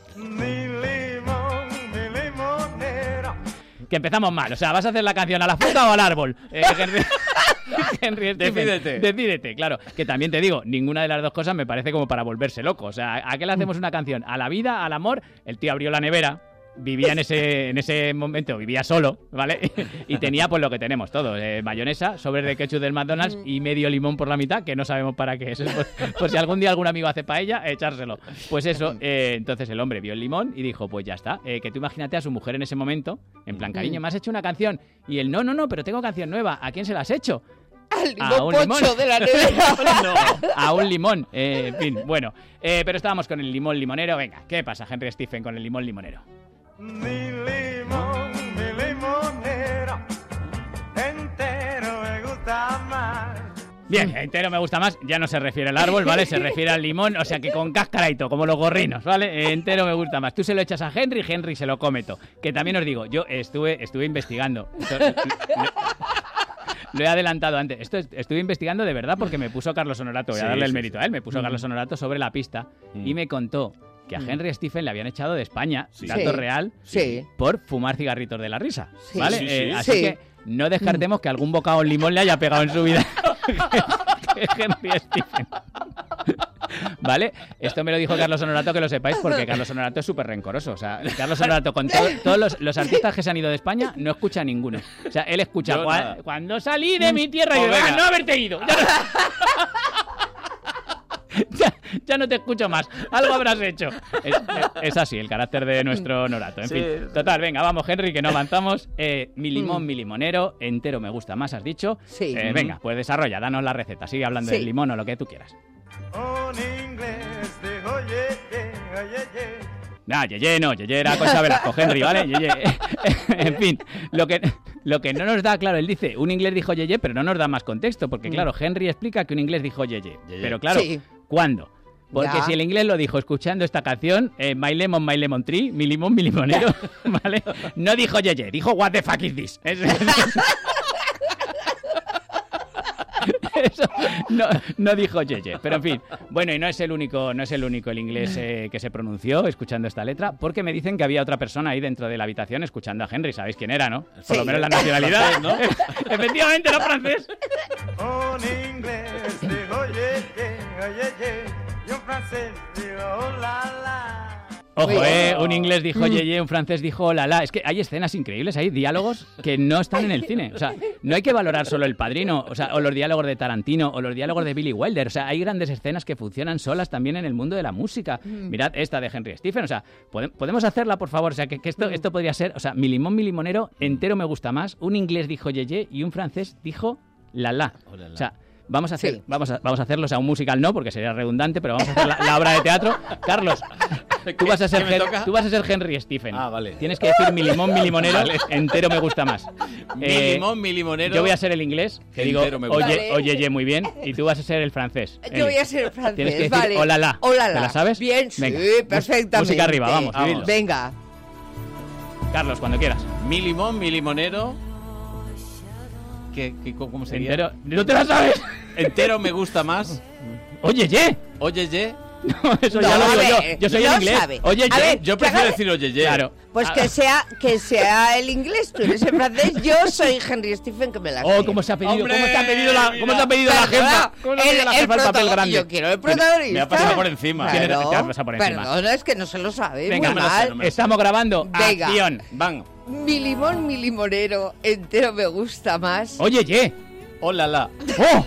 Que empezamos mal, o sea, ¿vas a hacer la canción a la fruta o al árbol? Eh, Henry, Henry Stephen, Decídete. Decídete, claro. Que también te digo, ninguna de las dos cosas me parece como para volverse loco. O sea, ¿a qué le hacemos una canción? ¿A la vida, al amor? El tío abrió la nevera, vivía en ese, en ese momento, vivía solo, ¿vale? Y tenía pues lo que tenemos todos, eh, mayonesa, sobres de ketchup del McDonald's y medio limón por la mitad, que no sabemos para qué es. Es Por, por si algún día algún amigo hace paella, echárselo. Pues eso, eh, entonces el hombre vio el limón y dijo, pues ya está. Eh, que tú imagínate a su mujer en ese momento, en plan, cariño, me has hecho una canción. Y él, no, no, no, pero tengo canción nueva. ¿A quién se la has hecho? Al A limón un pocho limón. de la nevera. A un limón. Eh, en fin, bueno. Eh, pero estábamos con el limón limonero. Venga, ¿qué pasa, Henry Stephen, con el limón limonero? Mi limón, mi limonero, entero me gusta más. Bien, entero me gusta más. Ya no se refiere al árbol, ¿vale? Se refiere al limón, o sea que con cáscara y todo, como los gorrinos, ¿vale? Eh, entero me gusta más. Tú se lo echas a Henry, Henry se lo come todo. Que también os digo, yo estuve, estuve investigando. Esto- lo, lo he adelantado antes. Esto es- estuve investigando de verdad porque me puso Carlos Honorato. Voy a Sí, darle el sí, mérito sí. a él. Me puso Carlos Honorato sobre la pista y me contó que a Henry Stephen le habían echado de España, dato Sí. real, Sí. por fumar cigarritos de la risa, Sí. ¿vale? Sí, sí. Eh, así Sí. que no descartemos que algún bocado en limón le haya pegado en su vida que Henry Stephen. ¿Vale? Esto me lo dijo Carlos Honorato, que lo sepáis, porque Carlos Honorato es súper rencoroso. O sea, Carlos Honorato, con to- todos los, los artistas que se han ido de España, no escucha a ninguno. O sea, él escucha, Yo "Cua- nada. cuando salí de mi tierra, y Pues yo, "Ah, venga. no haberte ido. Ya no... Ya, ya no te escucho más. Algo habrás hecho. Es, es- es así el carácter de nuestro Honorato. En Sí, fin, sí. total, venga, vamos, Henry, que no avanzamos. Eh, mi limón, mi limonero, entero me gusta más, has dicho. Sí. Eh, venga, pues desarrolla, danos la receta. Sigue hablando Sí. del limón o lo que tú quieras. Un inglés dijo, ye, ye, ye, ye. No, Yeye no, Yeye era Concha Velasco, Henry, ¿vale? Yeye. En fin, lo que, lo que no nos da, claro, él dice, un inglés dijo Yeye, pero no nos da más contexto, porque claro, Henry explica que un inglés dijo Yeye. Yeye. Pero claro, Sí. ¿cuándo? Porque Ya. si el inglés lo dijo escuchando esta canción, eh, My Lemon, My Lemon Tree, mi limón, mi limonero, ¿vale? No dijo Yeye, dijo What the fuck is this? Es- Eso no, no dijo Yeye, pero en fin. Bueno, y no es el único, no es el único el inglés eh, que se pronunció escuchando esta letra, porque me dicen que había otra persona ahí dentro de la habitación escuchando a Henry. ¿Sabéis quién era, no? Por Sí. lo menos la nacionalidad, Francés, ¿no? Efectivamente, era francés. Un inglés dijo, ye, ye, ye, ye. Y un francés dijo, oh, la, la. Ojo, Muy eh, bien. un inglés dijo yeye, un francés dijo la la. Es que hay escenas increíbles, hay diálogos que no están en el cine. O sea, no hay que valorar solo El Padrino, o sea, o los diálogos de Tarantino, o los diálogos de Billy Wilder. O sea, hay grandes escenas que funcionan solas también en el mundo de la música. Mirad esta de Henry Stephen, o sea, ¿pode- podemos hacerla, por favor. O sea, que, que esto, esto podría ser, o sea, mi limón, mi limonero, entero me gusta más. Un inglés dijo yeye y un francés dijo la la. Oh, la, la. O sea, vamos a hacer, Sí. vamos a, vamos a hacerlo, o sea, un musical no, porque sería redundante, pero vamos a hacer la, la obra de teatro. Carlos, tú vas a ser ¿Qué me Hen- toca? tú vas a ser Henry Stephen. Ah, vale. Tienes que decir mi limón, mi limonero, Vale. entero me gusta más. Mi Eh, limón, mi limonero. Yo voy a ser el inglés, que digo, Entero me gusta. oye, Vale. oye, ye, muy bien, y tú vas a ser el francés. Yo Eli. voy a ser el francés, Tienes que decir vale. hola la. Hola la. ¿Te la sabes? Bien, sí, Venga, mus- perfectamente. música arriba, vamos, Vamos. Civil. Venga. Carlos, cuando quieras. Mi limón, mi limonero. ¿Qué, qué, ¿Cómo sería? Entero. ¿No te la sabes? Entero me gusta más. Oye, ye. Oye, ye. No, eso No, ya lo a digo ver, yo. Yo soy no el inglés. sabe. Oye, A ye. ver, Yo que prefiero haga- decir oye, ye. Claro. Pues Ah, que sea, que sea el inglés, tú eres el francés, yo soy Henry Stephen, que me la Oh, sé. cómo se ha pedido, ¡Hombre, cómo se ha pedido la, mira! cómo se ha pedido la Perdona, jefa. ¿Cómo se ha pedido la el, jefa el papel protago- grande? Yo quiero el protagonista. Me ha pasado por encima. Tiene- Claro. te ha pasado por encima. Perdona, es que no se lo sabe. Venga, muy no me lo sé, mal. no me lo sé. Estamos grabando. Venga. Acción. Van. Mi limón, mi limonero, entero me gusta más. Oye, ye. Hola, la. ¡Oh!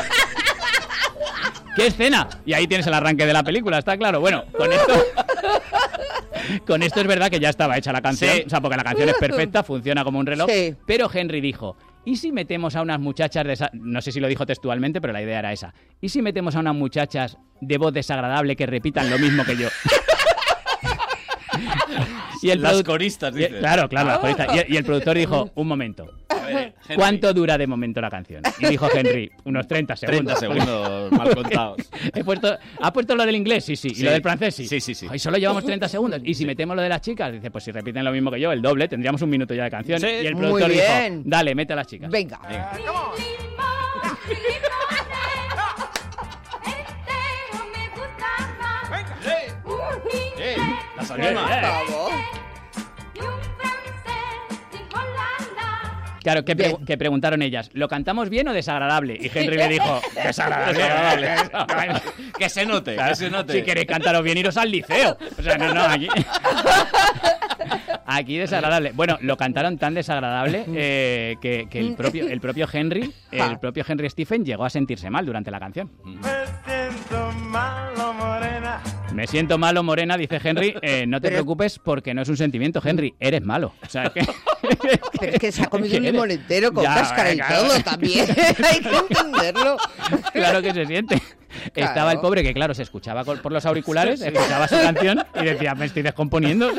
¡Qué escena! Y ahí tienes el arranque de la película, está claro. Bueno, con esto... Con esto es verdad que ya estaba hecha la canción. Sí. O sea, porque la canción es perfecta, funciona como un reloj. Sí. Pero Henry dijo, ¿y si metemos a unas muchachas de esa... No sé si lo dijo textualmente, pero la idea era esa. ¿Y si metemos a unas muchachas de voz desagradable que repitan lo mismo que yo? Y el Las produ- coristas, y- dices. Claro, claro, las coristas. Y, y el productor dijo, un momento, A ver, Henry. ¿cuánto dura de momento la canción? Y dijo Henry, unos treinta segundos. treinta segundos mal contados. He puesto, ¿Ha puesto lo del inglés? Sí, sí. ¿Y Sí. lo del francés? Sí. Sí, sí, sí. Ay, solo llevamos treinta segundos. ¿Y si metemos lo de las chicas? Dice, pues si repiten lo mismo que yo, el doble, tendríamos un minuto ya de canción. Sí. Y el Muy productor dijo, bien. dale, mete a las chicas. Venga. Venga. Eh, las anima. Vamos. Claro, que, pre- Bien. que preguntaron ellas, ¿lo cantamos bien o desagradable? Y Henry le dijo, desagradable. Desagradable. Que se note, Claro, que se note. Si queréis cantaros bien, iros al liceo. O sea, no, no, aquí... Aquí desagradable. Bueno, lo cantaron tan desagradable eh, que, que el propio el propio Henry, el propio Henry Stephen llegó a sentirse mal durante la canción. Me siento malo, morena. Me siento malo, Morena, dice Henry. Eh, no te Pero- preocupes porque no es un sentimiento, Henry. Eres malo. O sea, es que... Pero es que se ha comido un ¿Qué limón eres? entero con Ya, cáscara y claro. todo también. Hay que entenderlo. Claro que se siente. Claro. Estaba el pobre que, claro, se escuchaba con- por los auriculares, escuchaba su canción y decía, me estoy descomponiendo.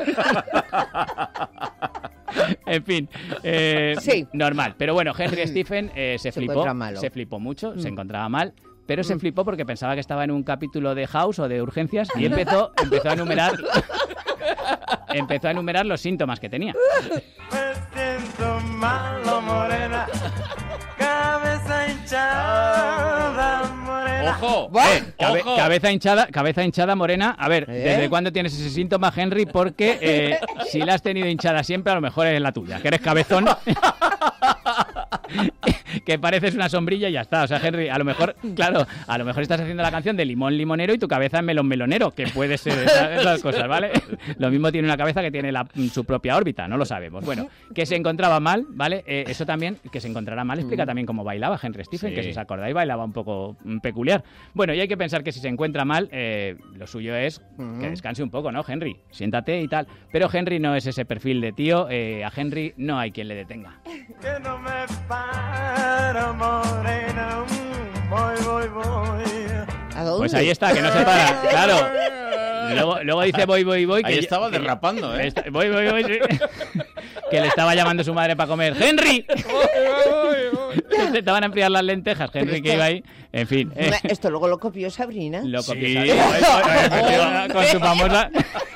En fin, eh, Sí. normal. Pero bueno, Henry Stephen eh, se, Se flipó, encuentra malo. se flipó mucho, se Mm. encontraba mal. Pero se flipó porque pensaba que estaba en un capítulo de House o de Urgencias y empezó, empezó a enumerar empezó a enumerar los síntomas que tenía. Me siento malo, morena. Cabeza hinchada, morena. ¡Ojo! Buah. Eh, Cabe- ¡Ojo! cabeza hinchada, cabeza hinchada morena. A ver, ¿Eh? ¿desde cuándo tienes ese síntoma, Henry? Porque eh, si la has tenido hinchada siempre, a lo mejor es la tuya, que eres cabezón. que pareces una sombrilla y ya está. O sea, Henry, a lo mejor, claro, a lo mejor estás haciendo la canción de limón limonero y tu cabeza es melón melonero, que puede ser esas, esas cosas, ¿vale? Lo mismo tiene una cabeza que tiene la, su propia órbita, no lo sabemos. Bueno, que se encontraba mal, ¿vale? Eh, eso también, que se encontrara mal, explica también cómo bailaba Henry Stephen, sí. que si os acordáis bailaba un poco mm, peculiar. Bueno, y hay que pensar que si se encuentra mal, eh, lo suyo es que descanse un poco, ¿no, Henry? Siéntate y tal. Pero Henry no es ese perfil de tío, eh, a Henry no hay quien le detenga. Que no me para, morena, voy, voy, voy. ¿A dónde? Pues ahí está, que no se para, claro. Luego, luego dice voy, voy, voy. Ahí que estaba que, derrapando, ¿eh? Está, voy, voy, voy. Sí. Que le estaba llamando su madre para comer. ¡Henry! Que intentaban enfriar las lentejas. Henry que iba ahí. En fin. Eh. Esto luego lo copió Sabrina. Lo copió Sí. Sabrina. Con su famosa...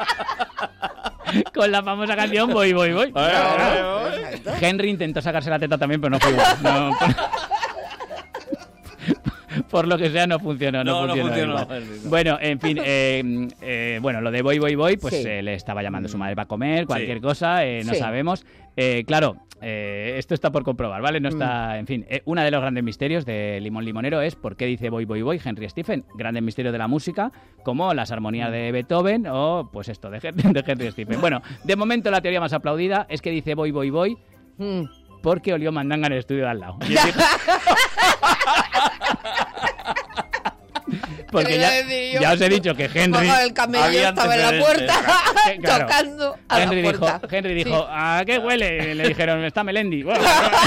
Con la famosa canción Voy, voy, voy. Henry intentó sacarse la teta también, pero no fue igual. No, por lo que sea no funcionó, no, no, funcionó. no funcionó. Bueno, en fin, eh, eh, bueno, lo de voy, voy, voy, pues Sí. eh, le estaba llamando a su madre para comer, cualquier Sí. cosa, eh, no Sí. sabemos. Eh, claro, eh, esto está por comprobar, ¿vale? No está, en fin, eh, uno de los grandes misterios de Limón Limonero es por qué dice voy, voy, voy Henry Stephen. Grandes misterios de la música, como las armonías de Beethoven o, pues esto, de, de Henry Stephen. Bueno, de momento la teoría más aplaudida es que dice voy, voy, voy Mm. porque olió mandanga en el estudio de al lado. Porque ¿Qué ya, le decía yo? ya os he dicho que Henry... Bueno, el camello había estaba en la puerta, antecedentes. Claro. tocando a Henry la dijo, puerta. Henry dijo, Sí. ¿a qué huele? Le dijeron, está Melendi. Bueno,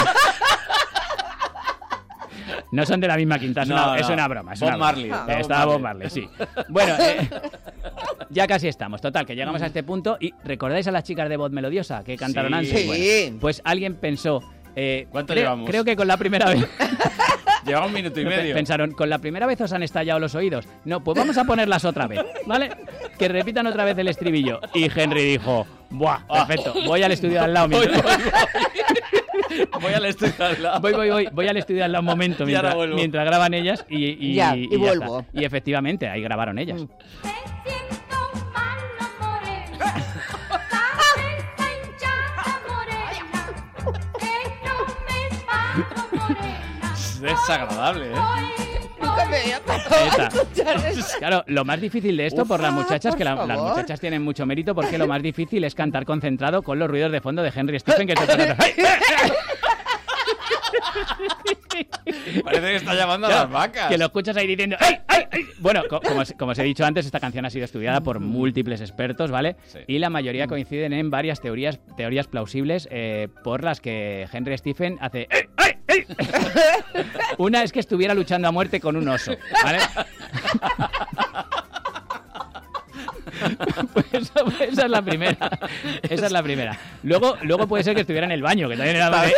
no son de la misma quinta, es, No, una, no. es una broma. Es Bob una broma. Marley, Eh, estaba Estaba Bob Bob Marley, sí. Bueno, eh, ya casi estamos. Total, que llegamos a este punto. ¿Y recordáis a las chicas de voz melodiosa que cantaron Sí. antes? Sí. Bueno, pues alguien pensó... Eh, ¿Cuánto creo, llevamos? Creo que con la primera vez... Lleva un minuto y medio. Pensaron, con la primera vez os han estallado los oídos. No, pues vamos a ponerlas otra vez, ¿vale? Que repitan otra vez el estribillo. Y Henry dijo, ¡buah! Perfecto, voy al estudio de al lado. Voy, Mientras... voy, voy. Voy al estudio al lado. Voy, voy, voy, voy al estudio de al lado un momento Y ahora mientras, vuelvo. mientras graban ellas y, y, Ya, y y ya vuelvo. está. Y efectivamente, ahí grabaron ellas. Mm. Es desagradable, ¿eh? Nunca me había pasado Esta. escuchar eso. Claro, lo más difícil de esto por las muchachas, por que la- las favor. muchachas tienen mucho mérito, porque lo más difícil es cantar concentrado con los ruidos de fondo de Henry Stephen, que se Parece que está llamando a Claro, las vacas. que lo escuchas ahí diciendo ¡ay, ay, ay! Bueno, co- como, os- como os he dicho antes, esta canción ha sido estudiada por múltiples expertos, ¿vale? Sí. Y la mayoría coinciden en varias teorías, teorías plausibles eh, por las que Henry Stephen hace ¡ay, ay, ay! Una es que estuviera luchando a muerte con un oso, ¿vale? Pues esa, esa es la primera. Esa es la primera. Luego, luego puede ser que estuviera en el baño, que también era donde...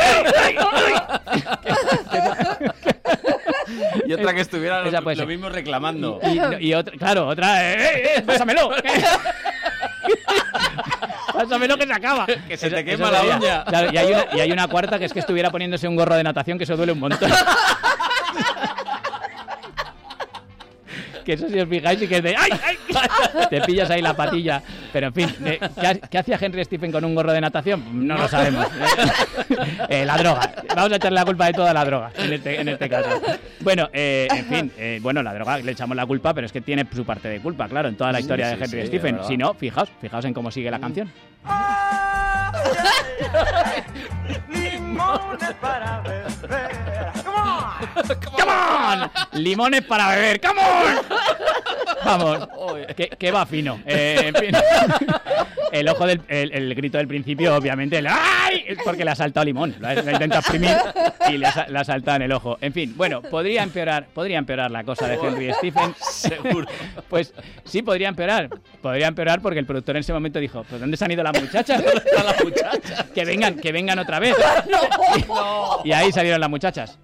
Y otra que estuviera Esa lo, puede lo ser. mismo reclamando. Y, y otra, claro, otra, ¡eh, eh, eh, pásamelo! Pásamelo que se acaba. Que se te Eso- quema eso la sería. uña. Claro, y, hay una, y hay una cuarta que es que estuviera poniéndose un gorro de natación, que eso duele un montón. Que eso, si os fijáis, y que es de ¡ay, ay! Te pillas ahí la patilla. Pero en fin, eh, ¿qué, ha- qué hacía Henry Stephen con un gorro de natación? No lo sabemos. Eh, la droga. Vamos a echarle la culpa de toda la droga, en este, en este caso. Bueno, eh, en fin, eh, bueno, la droga le echamos la culpa, pero es que tiene su parte de culpa, claro, en toda la Sí, historia sí, de Henry sí, Stephen. es verdad. Si no, fijaos, fijaos en cómo sigue la canción. Limones para beber. Come on. ¡Come on! Limones para beber, ¡come on! Vamos, que, que va fino. Eh, en fin. El ojo del el, el grito del principio, obviamente, el ¡ay! Es porque le ha saltado limón. Lo ha, lo ha intentado exprimir y le ha, sa- le ha saltado en el ojo. En fin, bueno, podría empeorar, podría empeorar la cosa de Henry Stephen. Seguro. Pues sí, podría empeorar. Podría empeorar porque el productor en ese momento dijo, ¿pues dónde se han ido las muchachas? las muchachas? Que vengan, que vengan otra vez. Y ahí salieron las muchachas.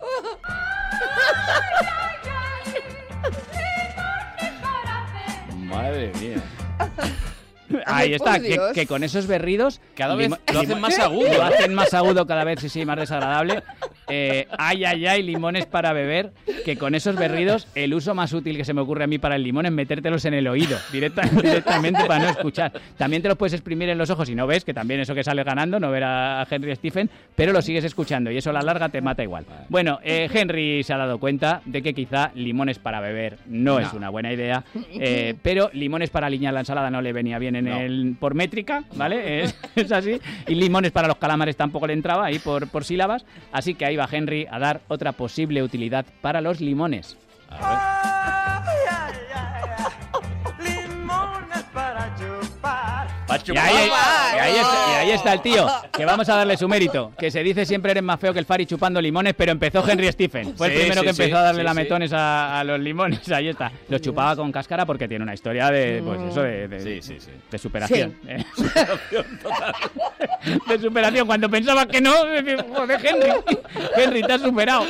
Madre mía. Ahí Ay, está, por que, Dios. que con esos berridos Cada vez limo- lo hacen limo- más agudo. Lo hacen más agudo cada vez, sí, sí, más desagradable. Eh, ay, ay, ay, limones para beber, que con esos berridos el uso más útil que se me ocurre a mí para el limón es metértelos en el oído, directa, directamente para no escuchar. También te los puedes exprimir en los ojos y no ves, que también eso que sale ganando, no ver a Henry Stephen, pero lo sigues escuchando y eso a la larga te mata igual. Bueno, eh, Henry se ha dado cuenta de que quizá limones para beber no, no. es una buena idea, eh, pero limones para aliñar la ensalada no le venía bien en no. el por métrica, ¿vale? Es, es así. Y limones para los calamares tampoco le entraba ahí por, por sílabas, así que ahí va Henry a dar otra posible utilidad para los limones. A ver. Ay, ay, ay, limones para chupar. Y ahí, y, ahí está, y ahí está el tío, que vamos a darle su mérito, que se dice siempre eres más feo que el Fari chupando limones, pero empezó Henry Stephen. Fue sí, el primero sí, que empezó sí, a darle sí, lametones sí. a, a los limones. Ahí está. Los chupaba con cáscara porque tiene una historia de, pues eso, de, de, sí, sí, sí. de superación. Sí. ¿Eh? Superación total. De superación. Cuando pensabas que no, joder, Henry, Henry, te has superado.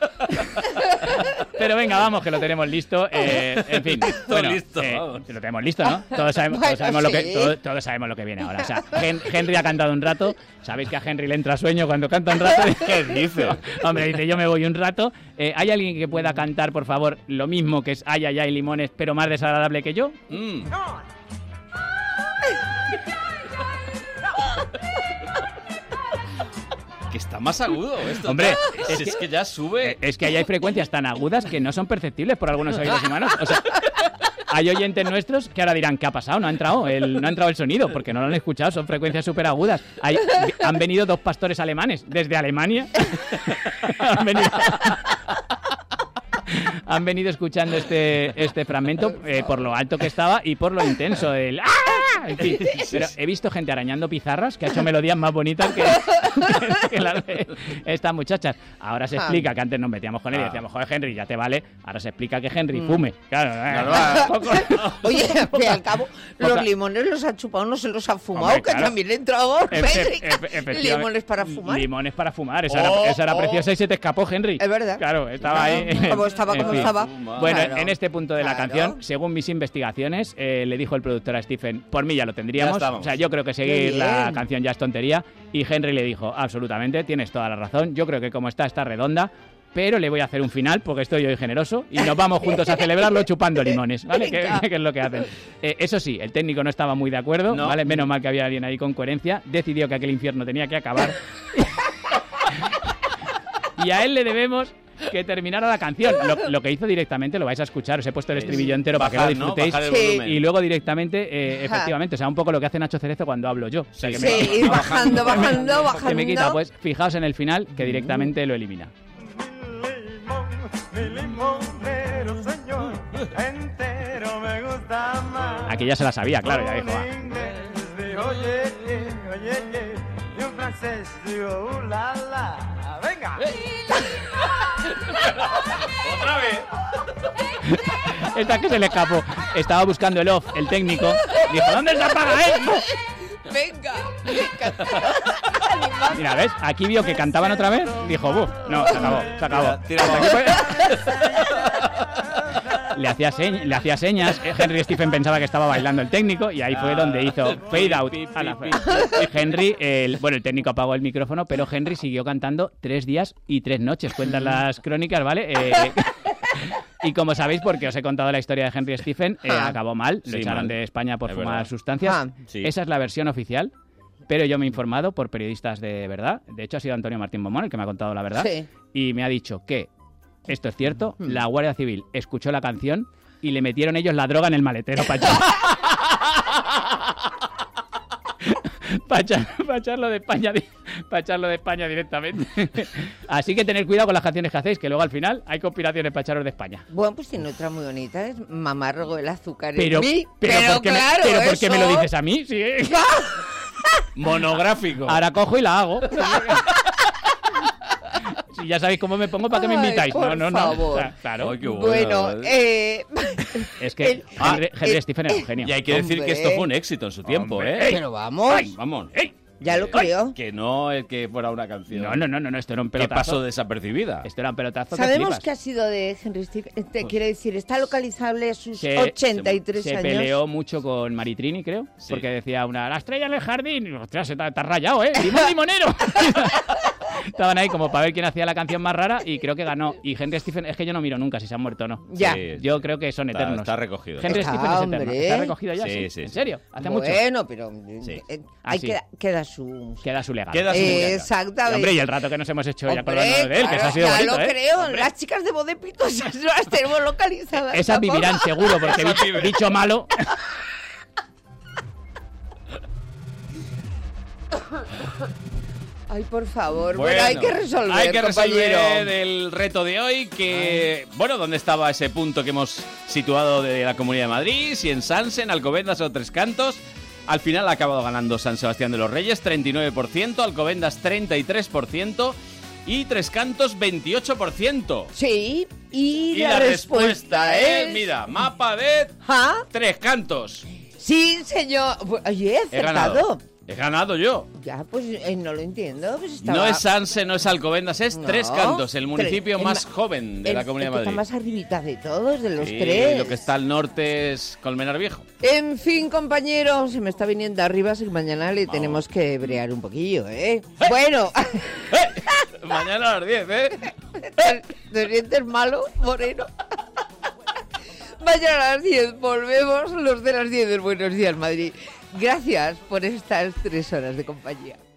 Pero venga, vamos, que lo tenemos listo. Eh, en fin, bueno, listo, eh, lo tenemos listo, ¿no? Todos sabemos, todos sabemos, bueno, lo, que, todos, todos sabemos lo que viene ahora. O sea, Hen Henry ha cantado un rato. Sabéis que a Henry le entra sueño cuando canta un rato. ¿Qué dice? Hombre, dice, yo me voy un rato. Eh, ¿Hay alguien que pueda cantar, por favor, lo mismo que es ay, ay, ay, limones, pero más desagradable que yo? Mm. Que está más agudo esto. Hombre, es, es que, que ya sube. Es que ahí hay frecuencias tan agudas que no son perceptibles por algunos oídos humanos. O sea, hay oyentes nuestros que ahora dirán, ¿qué ha pasado? No ha entrado el, no ha entrado el sonido, porque no lo han escuchado, son frecuencias súper agudas. Hay, han venido dos pastores alemanes desde Alemania. han venido... Han venido escuchando este, este fragmento eh, por lo alto que estaba y por lo intenso del ¡ah! En fin, pero he visto gente arañando pizarras que ha hecho melodías más bonitas que, que las de estas muchachas. Ahora se explica que antes nos metíamos con él y decíamos, joder, Henry, ya te vale. Ahora se explica que Henry fume. Claro, eh, poco, oye, que al cabo poca... los limones los ha chupado, no se los ha fumado, hombre, que claro. También le entró a Henry. Limones para fumar. Limones para fumar, esa, oh, era, esa era oh. preciosa y se te escapó, Henry. Es verdad. Claro, estaba claro. ahí. Como estaba, como estaba. Bueno, claro. en este punto de la claro. canción, según mis investigaciones, eh, le dijo el productor a Stephen, por mí ya lo tendríamos. Ya o sea, yo creo que seguir la canción ya es tontería. Y Henry le dijo, absolutamente, tienes toda la razón. Yo creo que como está, está redonda. Pero le voy a hacer un final porque estoy hoy generoso y nos vamos juntos a celebrarlo chupando limones, ¿vale? Que, que es lo que hacen. Eh, eso sí, el técnico no estaba muy de acuerdo, no. ¿vale? Menos mal que había alguien ahí con coherencia. Decidió que aquel infierno tenía que acabar. Y a él le debemos que terminara la canción. Lo, lo que hizo directamente lo vais a escuchar. Os he puesto el estribillo entero bajar, para que lo disfrutéis. ¿No? Sí. Y luego directamente, eh, efectivamente, o sea, un poco lo que hace Nacho Cerezo cuando hablo yo. O sea, que sí, me, ir bajando, bajando, bajando. Que me quita, pues fijaos en el final que directamente lo elimina. Mi limonero, señor, entero me gusta más. Aquí ya se la sabía, claro, ya dijo. Ah. Dijo, oye, oye, oye, y un francés digo, uh, la, la. Venga. Otra vez. Esta que se le escapó. Estaba buscando el off, el técnico. Dijo, ¿dónde se apaga esto? Venga, venga. Mira, ¿ves? Aquí vio que cantaban otra vez. Dijo, buf, no, se acabó, se acabó. Tira, tira, le, hacía señ le hacía señas. Henry Stephen pensaba que estaba bailando el técnico y ahí fue donde hizo fade out. A la Henry, el, bueno, el técnico apagó el micrófono, pero Henry siguió cantando tres días y tres noches. Cuentan las crónicas, ¿vale? Eh, Y como sabéis, porque os he contado la historia de Henry Stephen, eh, ah. acabó mal, lo sí, echaron mal. de España por es fumar verdad. sustancias. Ah. Sí. Esa es la versión oficial, pero yo me he informado por periodistas de verdad. De hecho, ha sido Antonio Martín Bomón el que me ha contado la verdad. Sí. Y me ha dicho que, esto es cierto, mm. la Guardia Civil escuchó la canción y le metieron ellos la droga en el maletero para echar... para, echar, para echarlo de España para echarlo de España directamente. Así que tened cuidado con las canciones que hacéis, que luego al final hay conspiraciones para echaros de España. Bueno, pues tiene otra muy bonita, es Mamargo el azúcar pero, en mí. Pero, pero, ¿por qué, claro, me, pero ¿por qué me lo dices a mí? Sí. Monográfico. Ahora cojo y la hago. Si ya sabéis cómo me pongo, ¿para qué me invitáis? Ay, no, no, favor. no. Claro. Ay, qué bueno, bueno eh... es que el, Henry, Henry eh, Stephen era un genio. Y hay que decir hombre. que esto fue un éxito en su tiempo, hombre. ¿eh? Pero vamos. Ay, vamos. ¡Ey! Ya lo creo. Que no es que fuera una canción. No, no, no, no, esto era un pelotazo. Que pasó desapercibida. Esto era un pelotazo. Sabemos que, que ha sido de Henry Stephen. Te quiero decir, está localizable a sus se, ochenta y tres se, años. Se peleó mucho con Maritrini, creo. Sí. Porque decía una, la estrella en el jardín. Ostras, te has rayado, ¿eh? Limón limonero. estaban ahí como para ver quién hacía la canción más rara y creo que ganó. Y Henry Stephen, es que yo no miro nunca si se han muerto o no. Ya. Sí, Yo creo que son está, eternos. está recogido. Henry Está, Stephen es eterno. hombre. ¿Está recogido ya? Sí, Sí, sí, ¿En sí. serio? Hace mucho. Bueno, pero Sí. eh, Ah, hay sí. que queda su... Queda su legado. Queda su Eh, legado. Exactamente. Hombre, y el rato que nos hemos hecho ya Hombre, acordándonos de él, que eso ha sido ya bonito, lo ¿eh? creo. Hombre. Las chicas de Bodepitos las tenemos localizadas. Esas tampoco. vivirán seguro, porque bicho, bicho malo... Ay, por favor. Bueno, Bueno, hay que resolver, Hay que resolver compañero. el reto de hoy, que... Bueno, ¿dónde estaba ese punto que hemos situado de la Comunidad de Madrid? Si en Sanse, en Alcobendas o Tres Cantos. Al final ha acabado ganando San Sebastián de los Reyes, treinta y nueve por ciento, Alcobendas treinta y tres por ciento y Tres Cantos veintiocho por ciento. Sí, y, Y la, la respuesta es... es, mira, mapa de ¿Ah? Tres Cantos. Sí, señor. Pues, Oye, he He ganado. acertado. He ganado yo. Ya, pues eh, no lo entiendo. Pues estaba... No es Sanse, no es Alcobendas, es No, Tres Cantos, el municipio tres- el más ma- joven de el- la Comunidad el de que Madrid. está más arribita de todos, de los Sí, tres. lo que está al norte es Colmenar Viejo. En fin, compañeros, se me está viniendo arriba, así que mañana le tenemos que brear un poquillo, ¿eh? Bueno, Mañana a las diez, ¿eh? ¿te sientes malo, Moreno? Mañana a las diez volvemos, los de las diez del Buenos Días, Madrid. Gracias por estas tres horas de compañía.